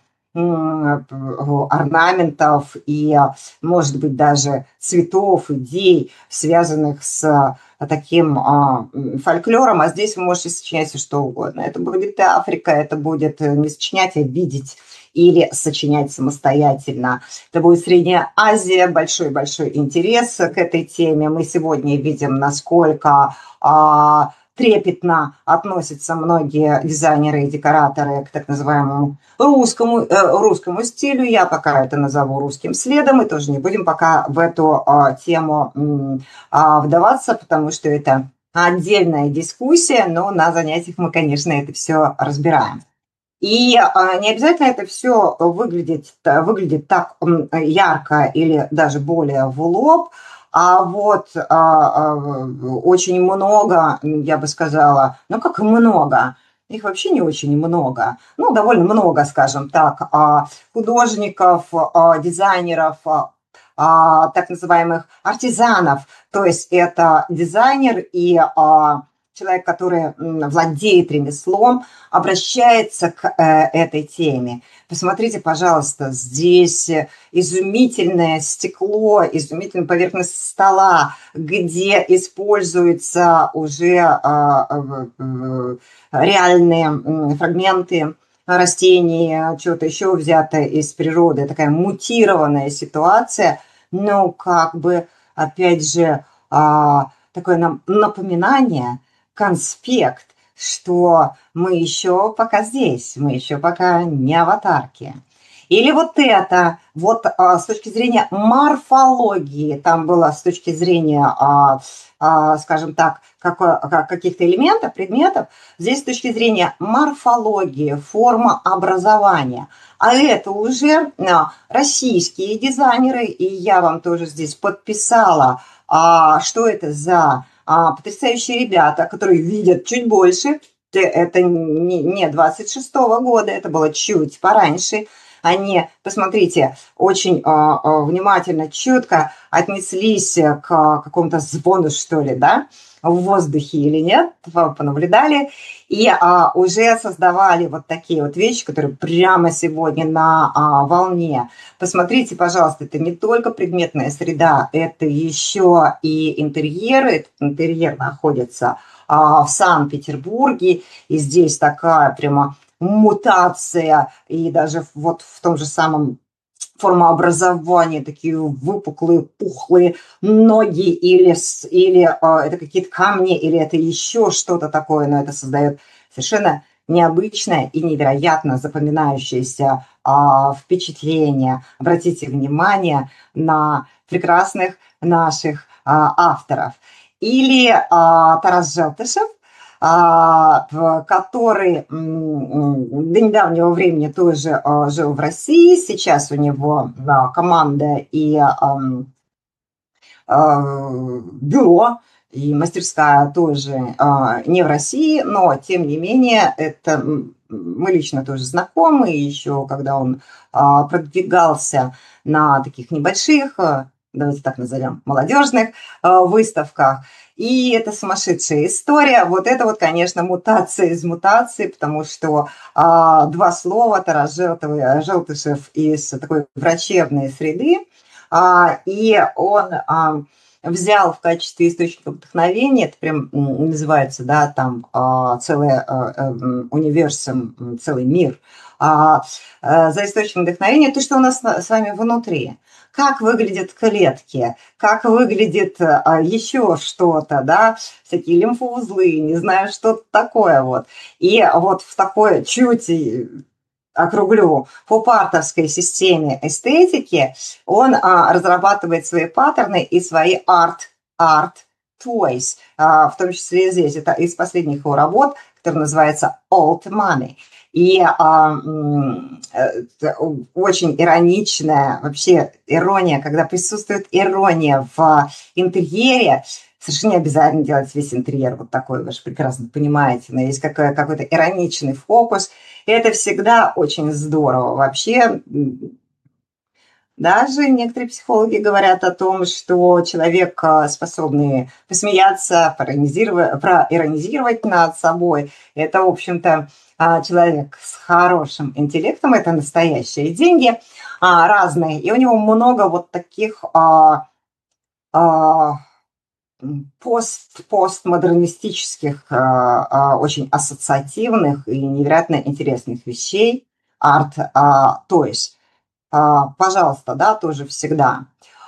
B: орнаментов и, может быть, даже цветов, идей, связанных с таким а, фольклором. А здесь вы можете сочинять все, что угодно. Это будет Африка, это будет не сочинять, а видеть или сочинять самостоятельно. Это будет Средняя Азия, большой-большой интерес к этой теме. Мы сегодня видим, насколько а, трепетно относятся многие дизайнеры и декораторы к так называемому русскому, э, русскому стилю. Я пока это назову русским следом, и тоже не будем пока в эту а, тему а, вдаваться, потому что это отдельная дискуссия, но на занятиях мы, конечно, это все разбираем. И не обязательно это все выглядит, выглядит так ярко или даже более в лоб, а вот а, очень много, я бы сказала, ну как много, их вообще не очень много, ну довольно много, скажем так, художников, дизайнеров, так называемых артизанов, то есть это дизайнер и человек, который владеет ремеслом, обращается к э, этой теме. Посмотрите, пожалуйста, здесь изумительное стекло, изумительная поверхность стола, где используются уже э, э, реальные фрагменты растений, что-то еще взятое из природы. Такая мутированная ситуация, но как бы, опять же, э, такое нам напоминание, конспект, что мы еще пока здесь, мы еще пока не аватарки. Или вот это, вот а, с точки зрения морфологии, там было с точки зрения, а, а, скажем так, как, как, каких-то элементов, предметов, здесь с точки зрения морфологии, форма образования. А это уже а, российские дизайнеры, и я вам тоже здесь подписала, а, что это за... А, потрясающие ребята, которые видят чуть больше. Это не двадцать шестого года, это было чуть пораньше. Они, посмотрите, очень а, а, внимательно, четко отнеслись к какому-то звону, что ли, да, в воздухе или нет, понаблюдали, и а, уже создавали вот такие вот вещи, которые прямо сегодня на а, волне. Посмотрите, пожалуйста, это не только предметная среда, это еще и интерьер. Этот интерьер находится а, в Санкт-Петербурге, и здесь такая прямо мутация, и даже вот в том же самом формообразования, такие выпуклые, пухлые ноги, или, или а, это какие-то камни, или это еще что-то такое, но это создает совершенно необычное и невероятно запоминающееся а, впечатление. Обратите внимание на прекрасных наших а, авторов. Или а, Тарас Желтышев, который до недавнего времени тоже жил в России. Сейчас у него команда и бюро, и мастерская тоже не в России, но тем не менее это мы лично тоже знакомы. Еще когда он продвигался на таких небольших давайте так назовем, молодежных выставках. И это сумасшедшая история. Вот это вот, конечно, мутация из мутации, потому что а, два слова Тарас Желтышев из такой врачебной среды, а, и он а, взял в качестве источника вдохновения, это прям называется, да, там а, целый а, а, универсум, целый мир, а, а, за источник вдохновения то, что у нас с вами внутри. Как выглядят клетки, как выглядит а, еще что-то, да, всякие лимфоузлы, не знаю, что-то такое вот. И вот в такой чуть округлю попартовской системе эстетики он а, разрабатывает свои паттерны и свои арт, арт toys, а, в том числе здесь. Это из последних его работ, который называется Old Money. И а, очень ироничная, вообще ирония, когда присутствует ирония в интерьере, совершенно не обязательно делать весь интерьер вот такой, вы же прекрасно понимаете, но есть какой- какой-то ироничный фокус, и это всегда очень здорово. Вообще, даже некоторые психологи говорят о том, что человек, способный посмеяться, проиронизировать, проиронизировать над собой, это, в общем-то, человек с хорошим интеллектом, это настоящие деньги разные, и у него много вот таких пост, постмодернистических, очень ассоциативных и невероятно интересных вещей, арт, то есть, пожалуйста, да, тоже всегда.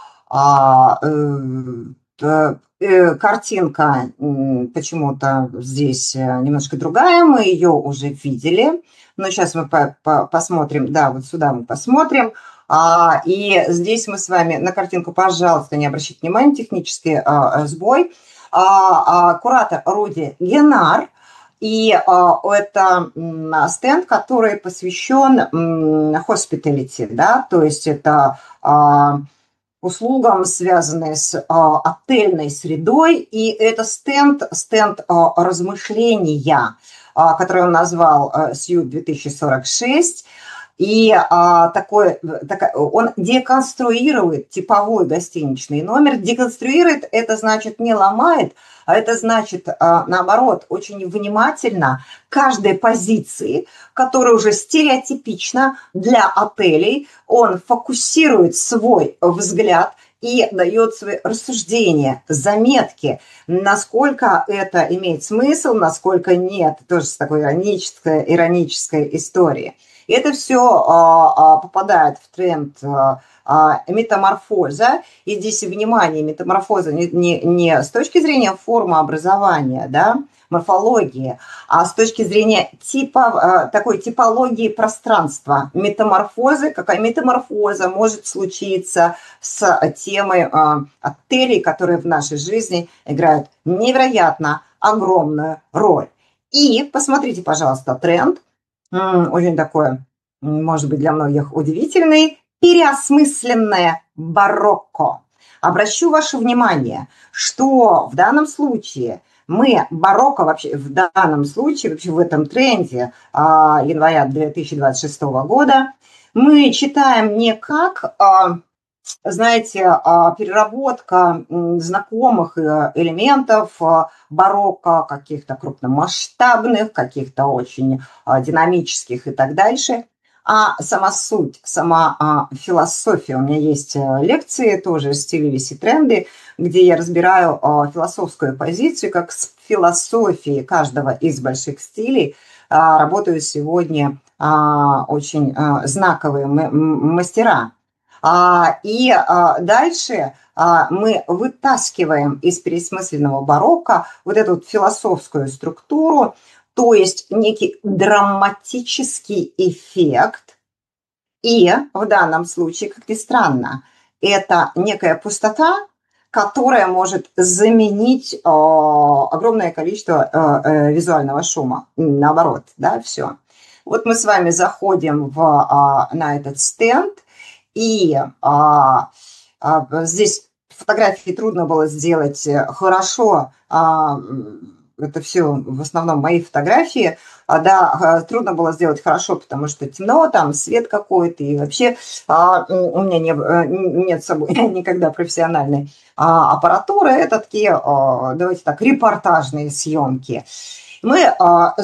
B: Картинка почему-то здесь немножко другая, мы ее уже видели, но сейчас мы по по посмотрим, да, вот сюда мы посмотрим. А, и здесь мы с вами на картинку, пожалуйста, не обращайте внимания, технический а, сбой. А, а, куратор Руди Генар, и а, это м, стенд, который посвящен hospitality, да, то есть это а, услугам, связанные с а, отельной средой, и это стенд, стенд а, размышления, а, который он назвал а, Сью две тысячи сорок шесть. И а, такой, так, он деконструирует типовой гостиничный номер. Деконструирует – это значит не ломает, а это значит, а, наоборот, очень внимательно каждой позиции, которая уже стереотипична для отелей, он фокусирует свой взгляд и дает свои рассуждения, заметки, насколько это имеет смысл, насколько нет. Тоже с такой иронической, иронической историей. И это все а, а, попадает в тренд а, а, метаморфоза. И здесь, внимание, метаморфоза не, не, не с точки зрения формы образования, да, морфологии, а с точки зрения типа, а, такой типологии пространства. Метаморфозы, какая метаморфоза может случиться с темой а, отелей, которые в нашей жизни играют невероятно огромную роль. И посмотрите, пожалуйста, тренд. Очень такой, может быть, для многих удивительный, переосмысленное барокко. Обращу ваше внимание, что в данном случае мы барокко вообще в данном случае, вообще в этом тренде января две тысячи двадцать шестого года, мы читаем не как, знаете, переработка знакомых элементов барокко, каких-то крупномасштабных, каких-то очень динамических и так дальше, а сама суть, сама философия. У меня есть лекции тоже «Стили, веси, тренды», где я разбираю философскую позицию, как с философией каждого из больших стилей работают сегодня очень знаковые мастера. И дальше мы вытаскиваем из переосмысленного барокко вот эту вот философскую структуру, то есть некий драматический эффект. И в данном случае, как ни странно, это некая пустота, которая может заменить огромное количество визуального шума. Наоборот, да, все. Вот мы с вами заходим в, на этот стенд. И а, а, здесь фотографии трудно было сделать хорошо, а, это все в основном мои фотографии, а, да, трудно было сделать хорошо, потому что темно, там свет какой-то, и вообще а, у меня не, нет с собой никогда профессиональной а, аппаратуры. Это такие, а, давайте так, репортажные съемки. Мы а,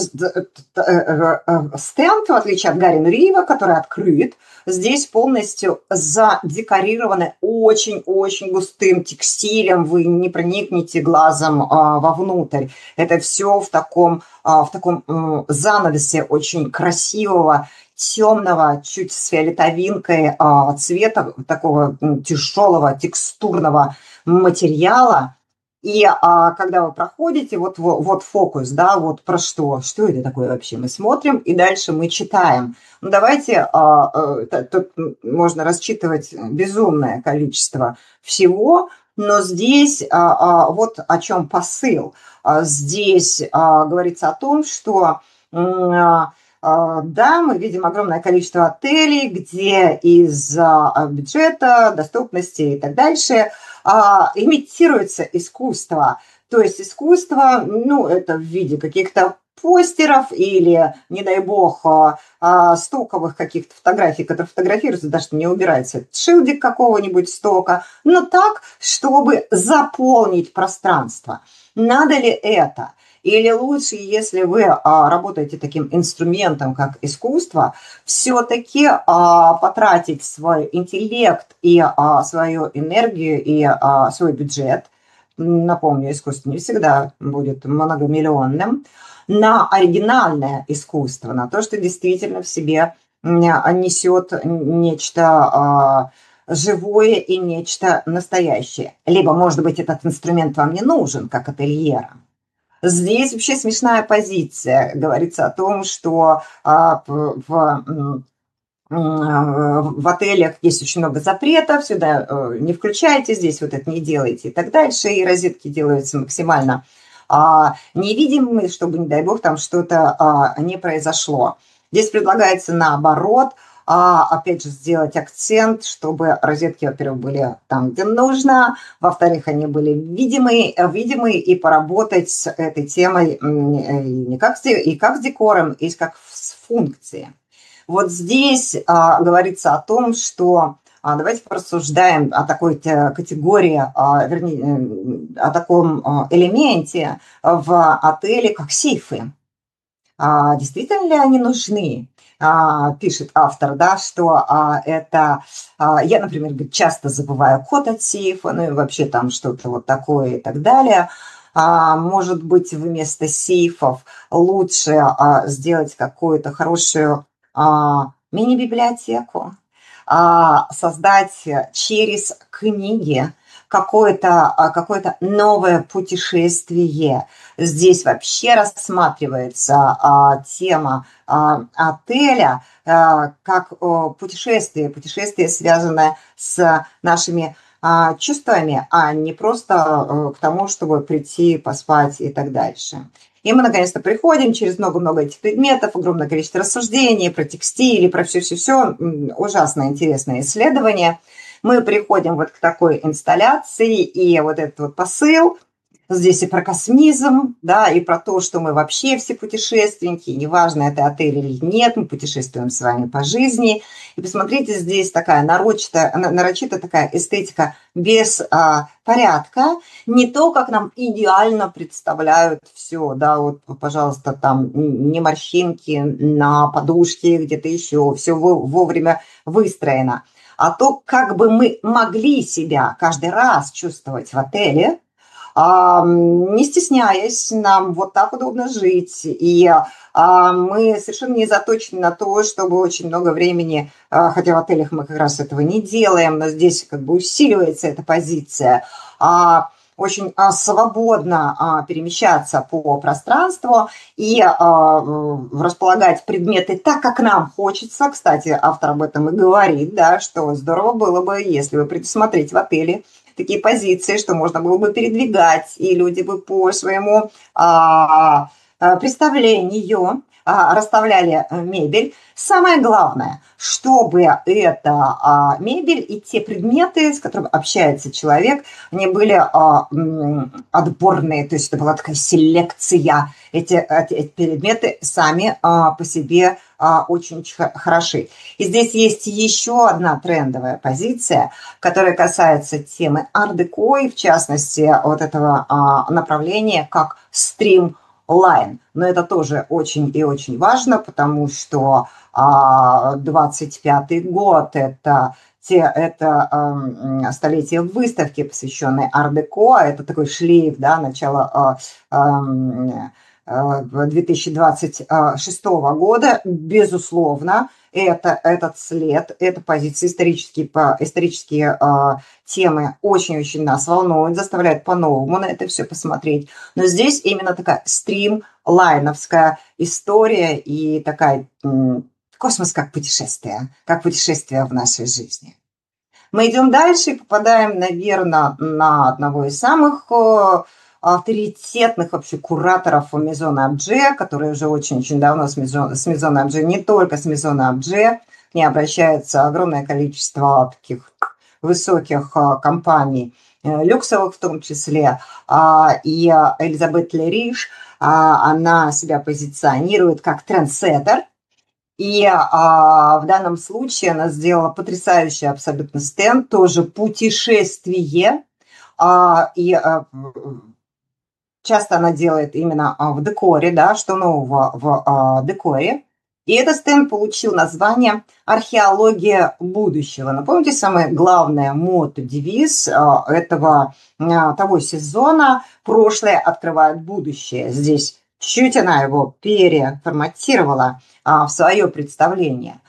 B: стенд, в отличие от Гарри Нуриева, который открыт, здесь полностью задекорированы очень-очень густым текстилем. Вы не проникнете глазом а, вовнутрь. Это все в таком, а, в таком м, занавесе очень красивого, темного, чуть с фиолетовинкой а, цвета, такого м, тяжелого текстурного материала. И а, когда вы проходите, вот, вот, вот фокус, да, вот про что, что это такое вообще, мы смотрим, и дальше мы читаем. Ну, давайте, а, а, тут можно рассчитывать безумное количество всего, но здесь а, а, вот о чем посыл. А, здесь а, говорится о том, что... А, да, мы видим огромное количество отелей, где из-за бюджета, доступности и так дальше имитируется искусство. То есть искусство, ну, это в виде каких-то постеров или, не дай бог, стоковых каких-то фотографий, которые фотографируются, даже не убирается шилдик какого-нибудь стока, но так, чтобы заполнить пространство. Надо ли это? Или лучше, если вы а, работаете таким инструментом, как искусство, все-таки а, потратить свой интеллект и а, свою энергию и а, свой бюджет, напомню, искусство не всегда будет многомиллионным, на оригинальное искусство, на то, что действительно в себе несет нечто а, живое и нечто настоящее. Либо, может быть, этот инструмент вам не нужен, как ательера. Здесь вообще смешная позиция. Говорится о том, что а, в, в, в отелях есть очень много запретов, сюда не включайте, здесь вот это не делайте и так дальше. И розетки делаются максимально а, невидимыми, чтобы, не дай бог, там что-то а, не произошло. Здесь предлагается наоборот, а, опять же, сделать акцент, чтобы розетки, во-первых, были там, где нужно, во-вторых, они были видимые, видимые, и поработать с этой темой не как с, и как с декором, и как с функцией. Вот здесь а, говорится о том, что а, давайте порассуждаем о такой категории, а, вернее, о таком элементе в отеле, как сейфы. А, действительно ли они нужны? А, пишет автор, да, что а, это... А, я, например, часто забываю код от сейфа, ну и вообще там что-то вот такое и так далее. А, может быть, вместо сейфов лучше а, сделать какую-то хорошую а, мини-библиотеку, а, создать через книги какое-то, какое-то новое путешествие. Здесь вообще рассматривается а, тема а, отеля а, как а, путешествие, путешествие, связанное с нашими а, чувствами, а не просто а, к тому, чтобы прийти, поспать и так дальше. И мы наконец-то приходим через много-много этих предметов, огромное количество рассуждений про текстиль, про все-все-все, ужасно интересное исследование. Мы приходим вот к такой инсталляции, и вот этот вот посыл, здесь и про космизм, да, и про то, что мы вообще все путешественники, неважно, это отель или нет, мы путешествуем с вами по жизни. И посмотрите, здесь такая нарочитая, нарочитая такая эстетика без а, порядка, не то, как нам идеально представляют все, да, вот, пожалуйста, там не морщинки на подушке, где-то еще, все вовремя выстроено, а то, как бы мы могли себя каждый раз чувствовать в отеле, не стесняясь, нам вот так удобно жить. И мы совершенно не заточены на то, чтобы очень много времени, хотя в отелях мы как раз этого не делаем, но здесь как бы усиливается эта позиция, очень свободно перемещаться по пространству и располагать предметы так, как нам хочется. Кстати, автор об этом и говорит, да, что здорово было бы, если бы предусмотреть в отеле такие позиции, что можно было бы передвигать, и люди бы по своему представлению а, расставляли мебель. Самое главное, чтобы эта а, мебель и те предметы, с которыми общается человек, они были а, м, отборные, то есть это была такая селекция. Эти, эти, эти предметы сами а, по себе а, очень хороши. И здесь есть еще одна трендовая позиция, которая касается темы ар-деко и, в частности, вот этого а, направления, как стримлайн. Но это тоже очень и очень важно, потому что а, двадцать пятый год – это те, это э, столетие выставки, посвященной ар-деко, это такой шлейф, да, начала э, э, две тысячи двадцать шестого года, безусловно, это, этот след, эта позиция, исторические, исторические э, темы очень-очень нас волнуют, заставляют по-новому на это все посмотреть. Но здесь именно такая стримлайновская история и такая м, космос как путешествие, как путешествие в нашей жизни. Мы идем дальше и попадаем, наверное, на одного из самых э, авторитетных вообще кураторов Maison Objet, который уже очень-очень давно с Maison, с Maison Objet, не только с Maison Objet, к ней обращается огромное количество таких высоких э, компаний, э, люксовых в том числе, э, и Элизабет Лериш, э, она себя позиционирует как трендсеттер. И а, в данном случае она сделала потрясающий абсолютно стенд, тоже путешествие. А, и а, часто она делает именно в декоре, да, что нового в а, декоре. И этот стенд получил название «Археология будущего». Напомните, самое главное мото-девиз а, этого а, того сезона «Прошлое открывает будущее». Здесь чуть она его переформатировала а, в свое представление.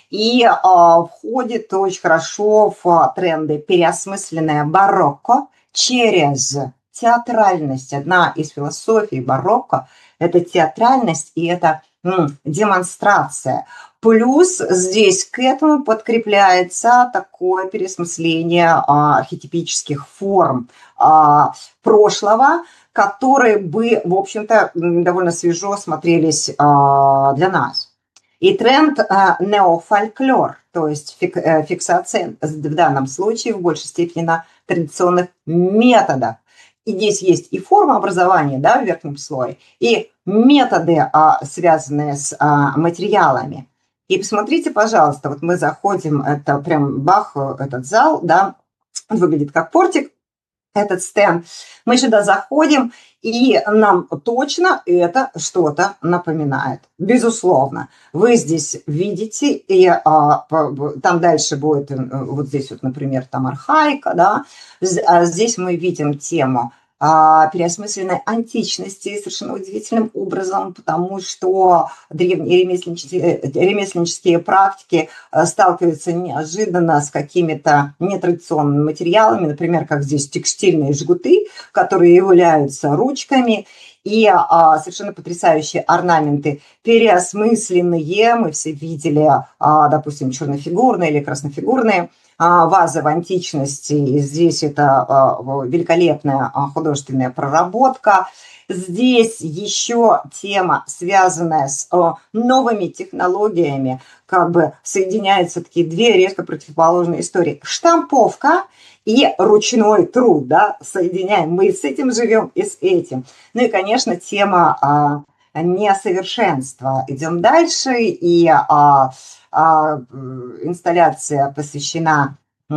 B: И а, входит очень хорошо в тренды переосмысленное барокко через театральность. Одна из философий барокко – это театральность и это м, демонстрация. Плюс здесь к этому подкрепляется такое переосмысление а, архетипических форм а, прошлого, которые бы, в общем-то, довольно свежо смотрелись а, для нас. И тренд а, неофольклор, то есть фик, э, фиксация в данном случае в большей степени на традиционных методах. И здесь есть и форма образования, да, в верхнем слое, и методы, а, связанные с а, материалами. И посмотрите, пожалуйста, вот мы заходим, это прям бах, этот зал, да, выглядит как портик, этот стенд. Мы сюда заходим, и нам точно это что-то напоминает. Безусловно. Вы здесь видите, и а, там дальше будет, вот здесь вот, например, там архаика, да, а здесь мы видим тему а, переосмысленной античности совершенно удивительным образом, потому что древние ремесленнические, ремесленнические практики сталкиваются неожиданно с какими-то нетрадиционными материалами, например, как здесь текстильные жгуты, которые являются ручками, и а, совершенно потрясающие орнаменты, переосмысленные, мы все видели, а, допустим, чернофигурные или краснофигурные вазы в античности, и здесь это великолепная художественная проработка. Здесь еще тема, связанная с новыми технологиями, как бы соединяются такие две резко противоположные истории. Штамповка и ручной труд, да, соединяем. Мы с этим живем и с этим. Ну и, конечно, тема несовершенства. Идем дальше, и а, а, инсталляция посвящена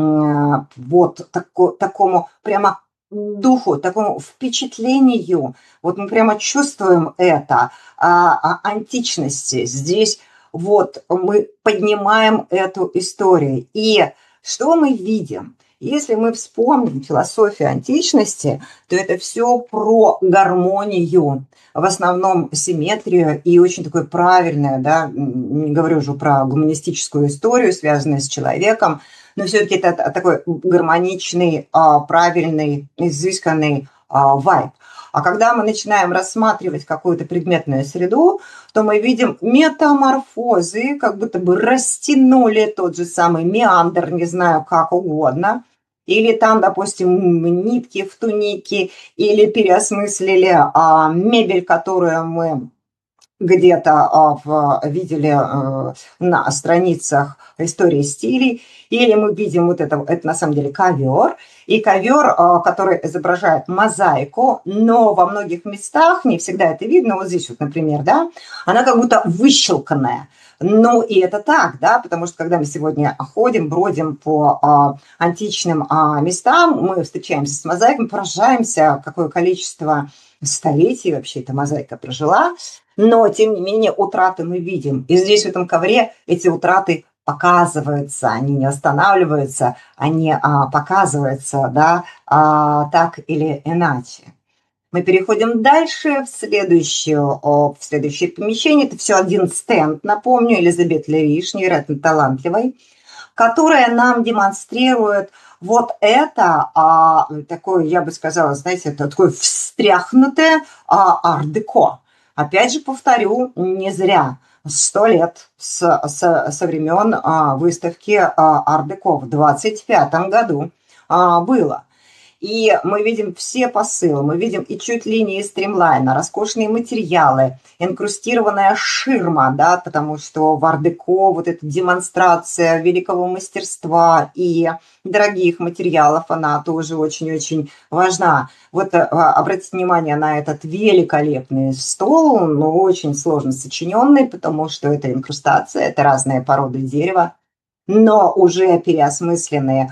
B: а, вот тако, такому прямо духу, такому впечатлению. Вот мы прямо чувствуем это, а, а, античности. Здесь вот мы поднимаем эту историю. И что мы видим? Если мы вспомним философию античности, то это все про гармонию, в основном симметрию и очень такое правильное, да, не говорю уже про гуманистическую историю, связанную с человеком, но все-таки это такой гармоничный, правильный, изысканный вайб. А когда мы начинаем рассматривать какую-то предметную среду, то мы видим метаморфозы, как будто бы растянули тот же самый меандр, не знаю, как угодно, или там, допустим, нитки в тунике, или переосмыслили а, мебель, которую мы где-то в, видели на страницах истории стилей, или мы видим вот это, это на самом деле ковер, и ковер, который изображает мозаику, но во многих местах, не всегда это видно, вот здесь вот, например, да, она как будто выщелканная. Ну, и это так, да, потому что когда мы сегодня ходим, бродим по а, античным а, местам, мы встречаемся с мозаиками, поражаемся, какое количество столетий вообще эта мозаика прожила, но, тем не менее, утраты мы видим. И здесь, в этом ковре, эти утраты показываются, они не останавливаются, они а, показываются, да, а, так или иначе. Мы переходим дальше в, следующую, в следующее помещение. Это все один стенд, напомню, Элизабет Левиш, невероятно талантливой, которая нам демонстрирует вот это а, такое, я бы сказала, знаете, это такое встряхнутое а, ар-деко. Опять же, повторю, не зря. Сто лет с, с, со времен а, выставки а, ар-деко в двадцать пятом году а, было. И мы видим все посылы, мы видим и чуть линии стримлайна, роскошные материалы, инкрустированная ширма, да, потому что в ар-деко вот эта демонстрация великого мастерства и дорогих материалов, она тоже очень-очень важна. Вот обратите внимание на этот великолепный стол, но очень сложно сочиненный, потому что это инкрустация, это разные породы дерева, но уже переосмысленные,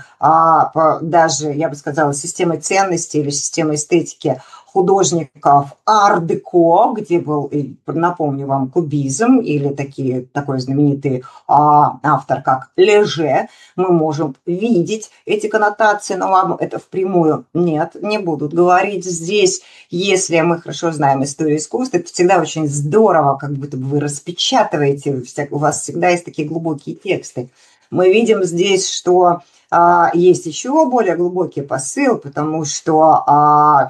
B: а, даже, я бы сказала, системой ценностей или системой эстетики художников ар-деко, где был, напомню вам, кубизм или такие, такой знаменитый а, автор, как Леже. Мы можем видеть эти коннотации, но вам это впрямую нет, не будут говорить здесь. Если мы хорошо знаем историю искусства, это всегда очень здорово, как будто бы вы распечатываете, у вас всегда есть такие глубокие тексты. Мы видим здесь, что а, есть еще более глубокий посыл, потому что а,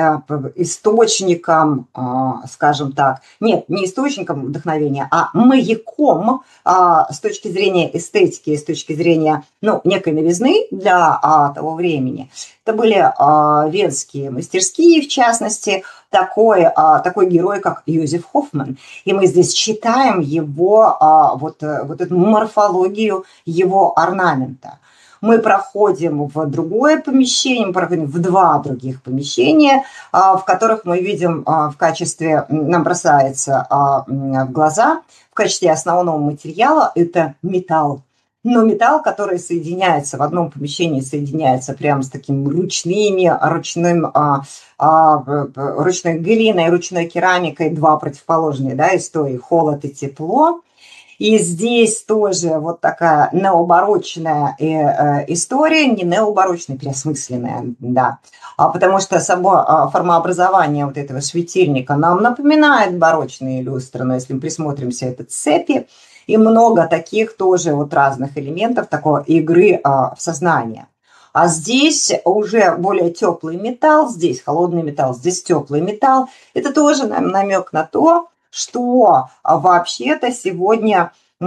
B: источником, а, скажем так, нет, не источником вдохновения, а маяком а, с точки зрения эстетики и с точки зрения, ну, некой новизны для а, того времени. Это были а, венские мастерские, в частности, такой, а, такой герой, как Йозеф Хоффман. И мы здесь читаем его, а, вот, вот эту морфологию его орнамента. Мы проходим в другое помещение, мы проходим в два других помещения, а, в которых мы видим а, в качестве, нам бросается а, в глаза, в качестве основного материала это металл. Но металл, который соединяется в одном помещении, соединяется прямо с такими ручными, ручным, а, а, ручной глиной, ручной керамикой, два противоположные, да, истории, холод и тепло. И здесь тоже вот такая необарочная история, не необарочная, переосмысленная, да. А потому что само формообразование вот этого светильника нам напоминает барочные люстры, но если мы присмотримся, это цепи, и много таких тоже вот разных элементов такой игры в сознание. А здесь уже более теплый металл, здесь холодный металл, здесь теплый металл. Это тоже намек на то, что вообще-то сегодня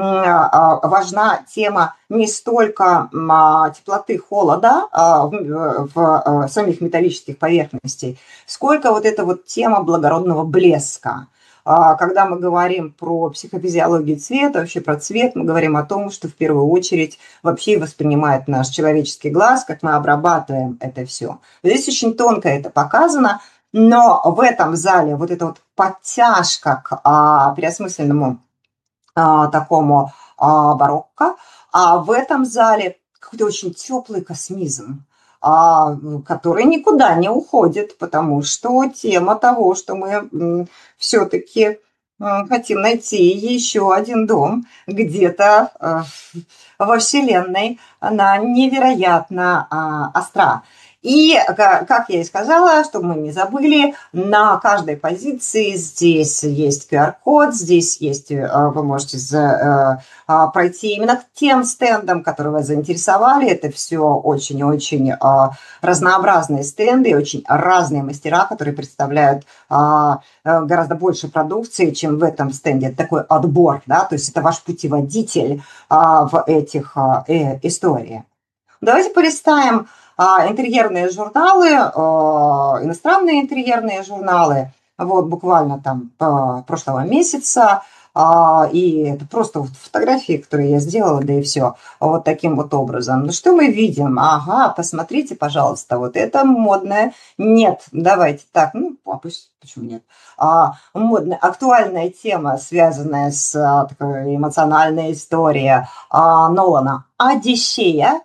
B: важна тема не столько теплоты, холода в самих металлических поверхностей, сколько вот эта вот тема благородного блеска. Когда мы говорим про психофизиологию цвета, вообще про цвет, мы говорим о том, что в первую очередь вообще воспринимает наш человеческий глаз, как мы обрабатываем это все. Здесь очень тонко это показано, но в этом зале вот эта вот подтяжка к а, переосмысленному а, такому а, барокко, а в этом зале какой-то очень теплый космизм, а, который никуда не уходит, потому что тема того, что мы все-таки хотим найти еще один дом где-то а, во Вселенной, она невероятно а, остра. И, как я и сказала, чтобы мы не забыли, на каждой позиции здесь есть ку ар-код, здесь есть, вы можете пройти именно к тем стендам, которые вас заинтересовали. Это все очень-очень разнообразные стенды, очень разные мастера, которые представляют гораздо больше продукции, чем в этом стенде. Это такой отбор, да, то есть это ваш путеводитель в этих историях. Давайте полистаем интерьерные журналы, иностранные интерьерные журналы. вот буквально там по прошлого месяца. А, и это просто вот фотографии, которые я сделала, да и все. Вот таким вот образом. Ну что мы видим? Ага, посмотрите, пожалуйста, вот это модное. Нет, давайте так, ну, а пусть, почему нет? А, модная, актуальная тема, связанная с а, такой эмоциональной историей а, Нолана. Одиссея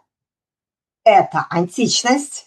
B: – это античность.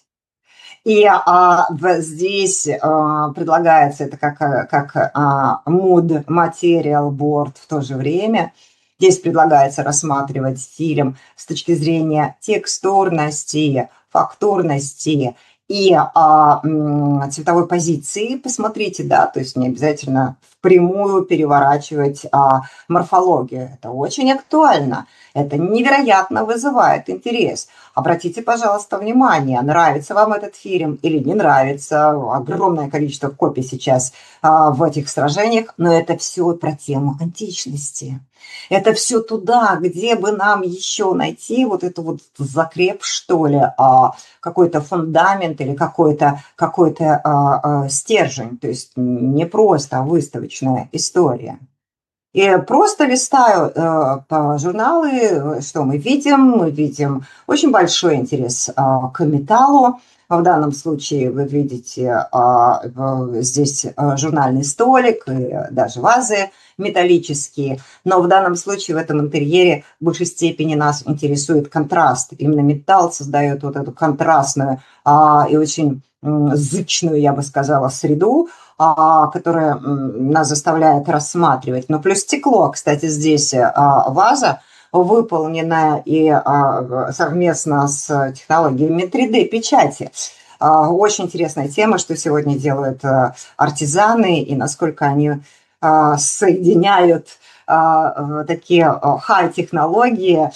B: И а, здесь а, предлагается это как, как а, mood material board в то же время. Здесь предлагается рассматривать фильм с точки зрения текстурности, фактурности и а, цветовой позиции. Посмотрите, да, то есть не обязательно впрямую переворачивать а, морфологию. Это очень актуально. Это невероятно вызывает интерес. Обратите, пожалуйста, внимание, нравится вам этот фильм или не нравится. Огромное количество копий сейчас а, в этих сражениях, но это все про тему античности. Это все туда, где бы нам еще найти вот эту вот закреп, что ли, а, какой-то фундамент или какой-то какой-то а, а, стержень. То есть не просто выставочная история. И просто листаю э, по журналы, что мы видим? Мы видим очень большой интерес э, к металлу. В данном случае вы видите э, здесь э, журнальный столик и даже вазы металлические. Но в данном случае в этом интерьере в большей степени нас интересует контраст. Именно металл создает вот эту контрастную э, и очень э, зычную, я бы сказала, среду, которая нас заставляет рассматривать. Но плюс стекло, кстати, здесь ваза, выполненная и совместно с технологиями три дэ печати. Очень интересная тема, что сегодня делают артизаны и насколько они соединяют такие хай-технологии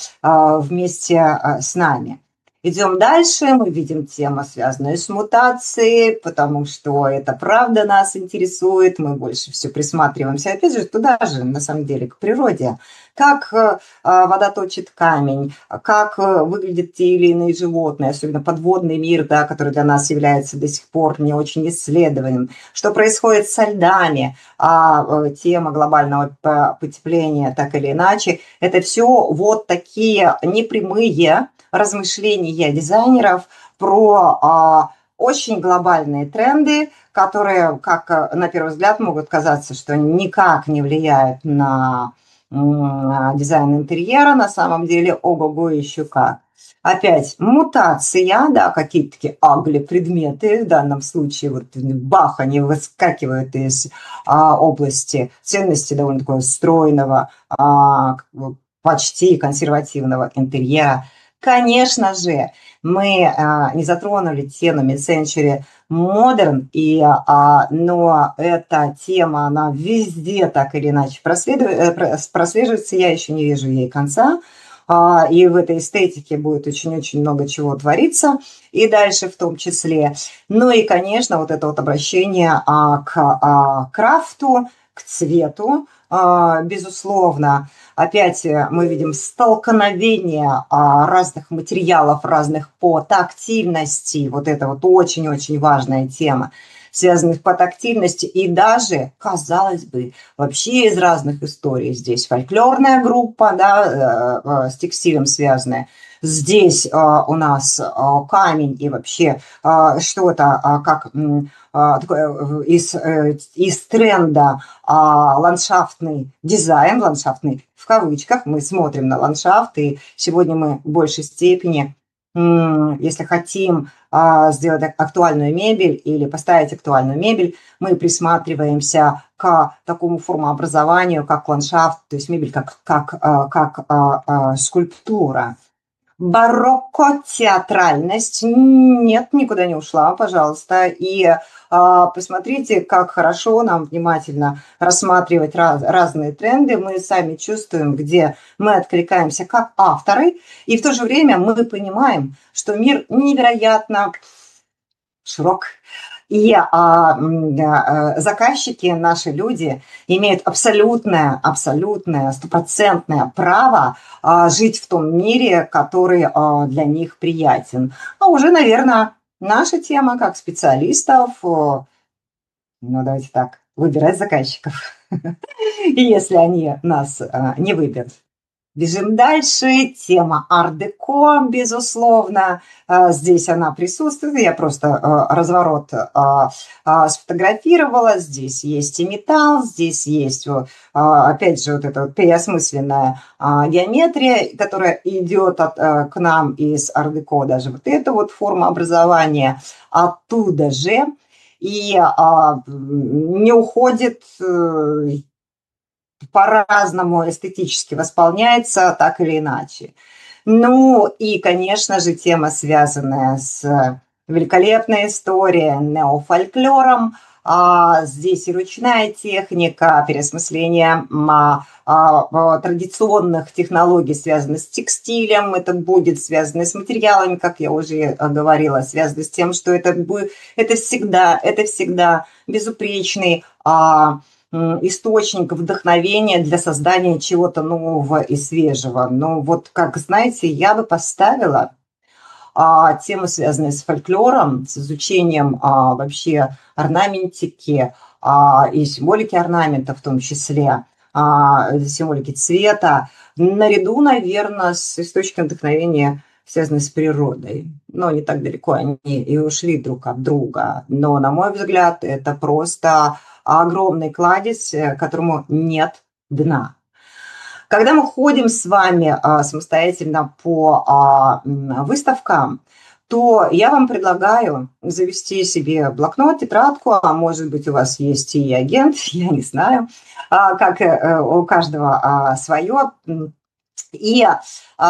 B: вместе с нами. Идем дальше, мы видим тему, связанную с мутацией, потому что это правда нас интересует, мы больше все присматриваемся, опять же, туда же, на самом деле, к природе. Как э, вода точит камень, как э, выглядят те или иные животные, особенно подводный мир, да, который для нас является до сих пор не очень исследованным, что происходит со льдами, а э, тема глобального потепления, так или иначе, это все вот такие непрямые размышления дизайнеров про а, очень глобальные тренды, которые, как на первый взгляд, могут казаться, что никак не влияют на м, дизайн интерьера, на самом деле ого-го еще как. Опять мутация, да, какие-то такие агли предметы, в данном случае вот бах, они выскакивают из а, области ценности довольно такого стройного, а, почти консервативного интерьера. Конечно же, мы а, не затронули тему mid-century modern, и, а, но эта тема, она везде так или иначе прослеживается, я еще не вижу ей конца, а, и в этой эстетике будет очень-очень много чего твориться, и дальше в том числе. Ну и, конечно, вот это вот обращение а, к а, крафту, к цвету, а, безусловно. Опять мы видим столкновение разных материалов, разных по тактильности. Вот это вот очень-очень важная тема, связанных по тактильности. И даже, казалось бы, вообще из разных историй. Здесь фольклорная группа, да, с текстилем связанная. Здесь у нас камень и вообще что-то как такое из, из тренда ландшафтный дизайн, ландшафтный в кавычках. Мы смотрим на ландшафт, и сегодня мы в большей степени, если хотим сделать актуальную мебель или поставить актуальную мебель, мы присматриваемся к такому формообразованию, как ландшафт, то есть мебель как, как, как, как скульптура. Барокко, театральность, нет, никуда не ушла, пожалуйста. И а, посмотрите, как хорошо нам внимательно рассматривать раз, разные тренды. Мы сами чувствуем, где мы откликаемся как авторы, и в то же время мы понимаем, что мир невероятно широк. И а, а, заказчики, наши люди, имеют абсолютное, абсолютное, стопроцентное право а, жить в том мире, который а, для них приятен. А уже, наверное, наша тема как специалистов ну, давайте так, выбирать заказчиков, если они нас не выберут. Бежим дальше. Тема ар-деко, безусловно. Здесь она присутствует. Я просто разворот сфотографировала. Здесь есть и металл, здесь есть, опять же, вот эта вот переосмысленная геометрия, которая идет от, к нам из ар-деко. Даже вот эта вот форма образования оттуда же. И не уходит, по-разному эстетически восполняется, так или иначе. Ну и, конечно же, тема, связанная с великолепной историей, неофольклором. А здесь и ручная техника, переосмысление а, а, традиционных технологий, связанных с текстилем. Это будет связано с материалами, как я уже говорила, связано с тем, что это, будет, это, всегда, это всегда безупречный а, источник вдохновения для создания чего-то нового и свежего. Но вот, как знаете, я бы поставила а, темы, связанные с фольклором, с изучением а, вообще орнаментики а, и символики орнамента в том числе, а, символики цвета, наряду, наверное, с источником вдохновения, связанные с природой. Но не так далеко они и ушли друг от друга. Но, на мой взгляд, это просто огромный кладезь, которому нет дна. Когда мы ходим с вами а, самостоятельно по а, выставкам, то я вам предлагаю завести себе блокнот, тетрадку, а может быть у вас есть и агент, я не знаю, а, как а, у каждого а, свое. И а,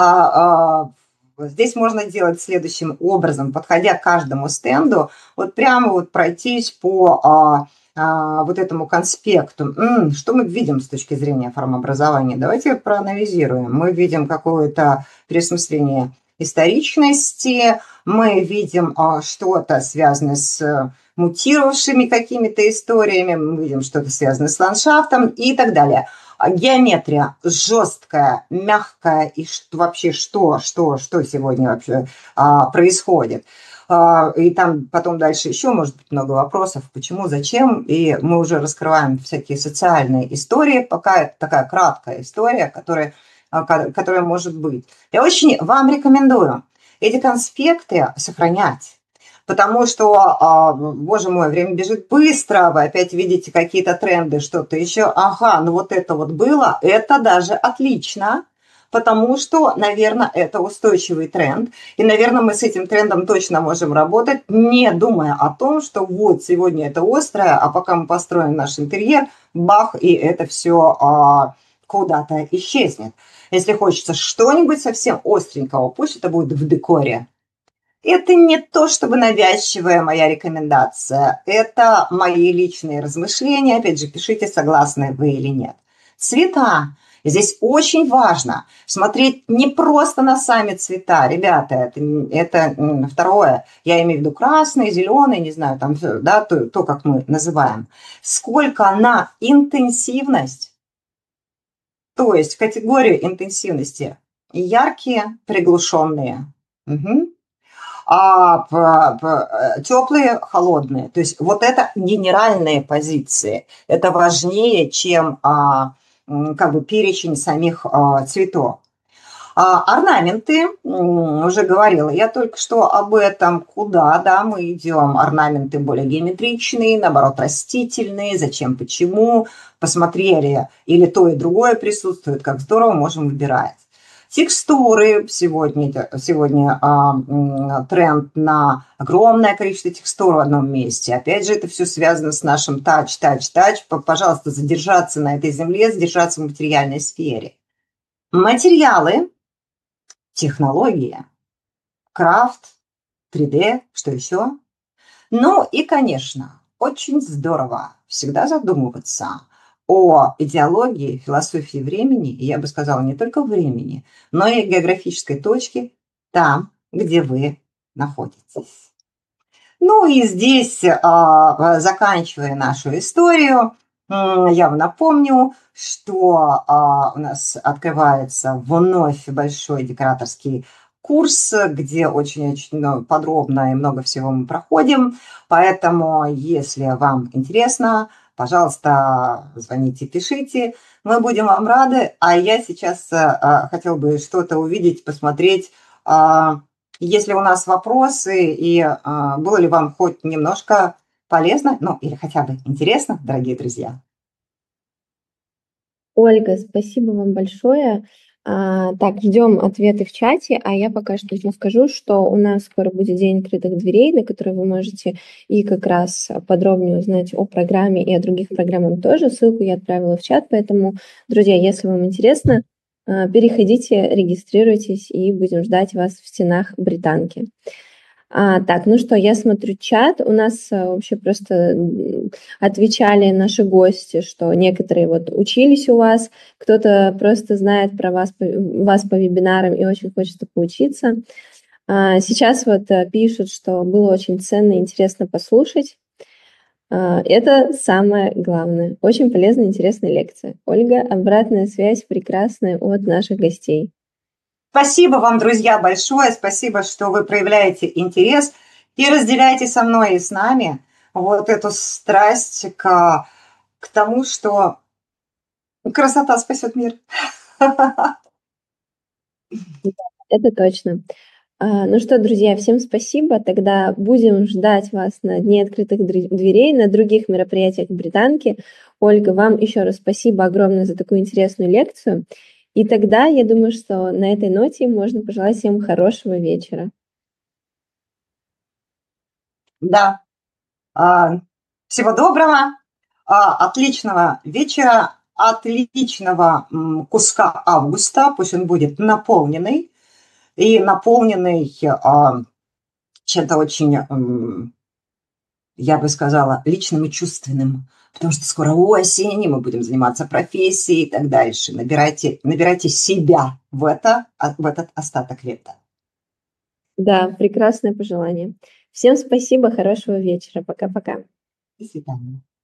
B: а, здесь можно делать следующим образом, подходя к каждому стенду, вот прямо вот пройтись по а, а, вот этому конспекту. М-м, что мы видим с точки зрения формообразования? Давайте проанализируем. Мы видим какое-то переосмысление историчности, мы видим а, что-то связанное с мутировавшими какими-то историями, мы видим что-то связанное с ландшафтом и так далее. Геометрия жесткая, мягкая, и что, вообще что, что, что сегодня вообще а, происходит. А, и там потом дальше еще может быть много вопросов, почему, зачем, и мы уже раскрываем всякие социальные истории, пока это такая краткая история, которая, которая может быть. Я очень вам рекомендую эти конспекты сохранять. Потому что, боже мой, время бежит быстро, вы опять видите какие-то тренды, что-то еще. Ага, ну вот это вот было, это даже отлично, потому что, наверное, это устойчивый тренд. И, наверное, мы с этим трендом точно можем работать, не думая о том, что вот сегодня это острое, а пока мы построим наш интерьер, бах, и это все куда-то исчезнет. Если хочется что-нибудь совсем остренького, пусть это будет в декоре. Это не то чтобы навязчивая моя рекомендация, это мои личные размышления. Опять же, пишите, согласны вы или нет. Цвета. Здесь очень важно смотреть не просто на сами цвета. Ребята, это, это второе. Я имею в виду красный, зеленый, не знаю, там, да, то, то, как мы называем. Сколько на интенсивность, то есть категорию интенсивности. Яркие, приглушенные. Угу. А теплые, холодные. То есть вот это генеральные позиции. Это важнее, чем а, как бы перечень самих а, цветов. А, орнаменты, уже говорила я только что об этом, куда, да, мы идем. Орнаменты более геометричные, наоборот, растительные, зачем, почему. Посмотрели, или то и другое присутствует, как здорово, можем выбирать. Текстуры. Сегодня, сегодня а, тренд на огромное количество текстур в одном месте. Опять же, это все связано с нашим тач, тач, тач. Пожалуйста, задержаться на этой земле, задержаться в материальной сфере. Материалы, технологии, крафт, три дэ, что еще? Ну и, конечно, очень здорово всегда задумываться о идеологии, философии времени, и я бы сказала, не только времени, но и географической точки там, где вы находитесь. Ну и здесь, заканчивая нашу историю, я вам напомню, что у нас открывается вновь большой декораторский курс, где очень-очень подробно и много всего мы проходим. Поэтому, если вам интересно, пожалуйста, звоните, пишите. Мы будем вам рады. А я сейчас а, хотела бы что-то увидеть, посмотреть. А, если у нас вопросы, и а, было ли вам хоть немножко полезно, ну или хотя бы интересно, дорогие друзья?
A: Ольга, спасибо вам большое. А, так, ждем ответы в чате, а я пока что еще скажу, что у нас скоро будет день открытых дверей, на который вы можете и как раз подробнее узнать о программе и о других программах тоже. Ссылку я отправила в чат, поэтому, друзья, если вам интересно, переходите, регистрируйтесь и будем ждать вас в стенах Британки. А, так, ну что, я смотрю чат. У нас а, вообще просто отвечали наши гости, что некоторые вот учились у вас, кто-то просто знает про вас, вас по вебинарам и очень хочет поучиться. А, сейчас вот а, пишут, что было очень ценно и интересно послушать. А, это самое главное. Очень полезная, интересная лекция. Ольга, обратная связь прекрасная от наших гостей.
B: Спасибо вам, друзья, большое. Спасибо, что вы проявляете интерес и разделяете со мной и с нами вот эту страсть к, к тому, что красота спасет мир.
A: Это точно. Ну что, друзья, всем спасибо. Тогда будем ждать вас на Дне открытых дверей, на других мероприятиях Британки. Ольга, вам еще раз спасибо огромное за такую интересную лекцию. И тогда я думаю, что на этой ноте можно пожелать всем хорошего вечера.
B: Да. Всего доброго, отличного вечера, отличного куска августа. Пусть он будет наполненный и наполненный чем-то очень, я бы сказала, личным и чувственным. Потому что скоро осень, и мы будем заниматься профессией и так дальше. Набирайте, набирайте себя в, это, в этот остаток лета.
A: Да, прекрасное пожелание. Всем спасибо, хорошего вечера. Пока-пока.
B: До свидания.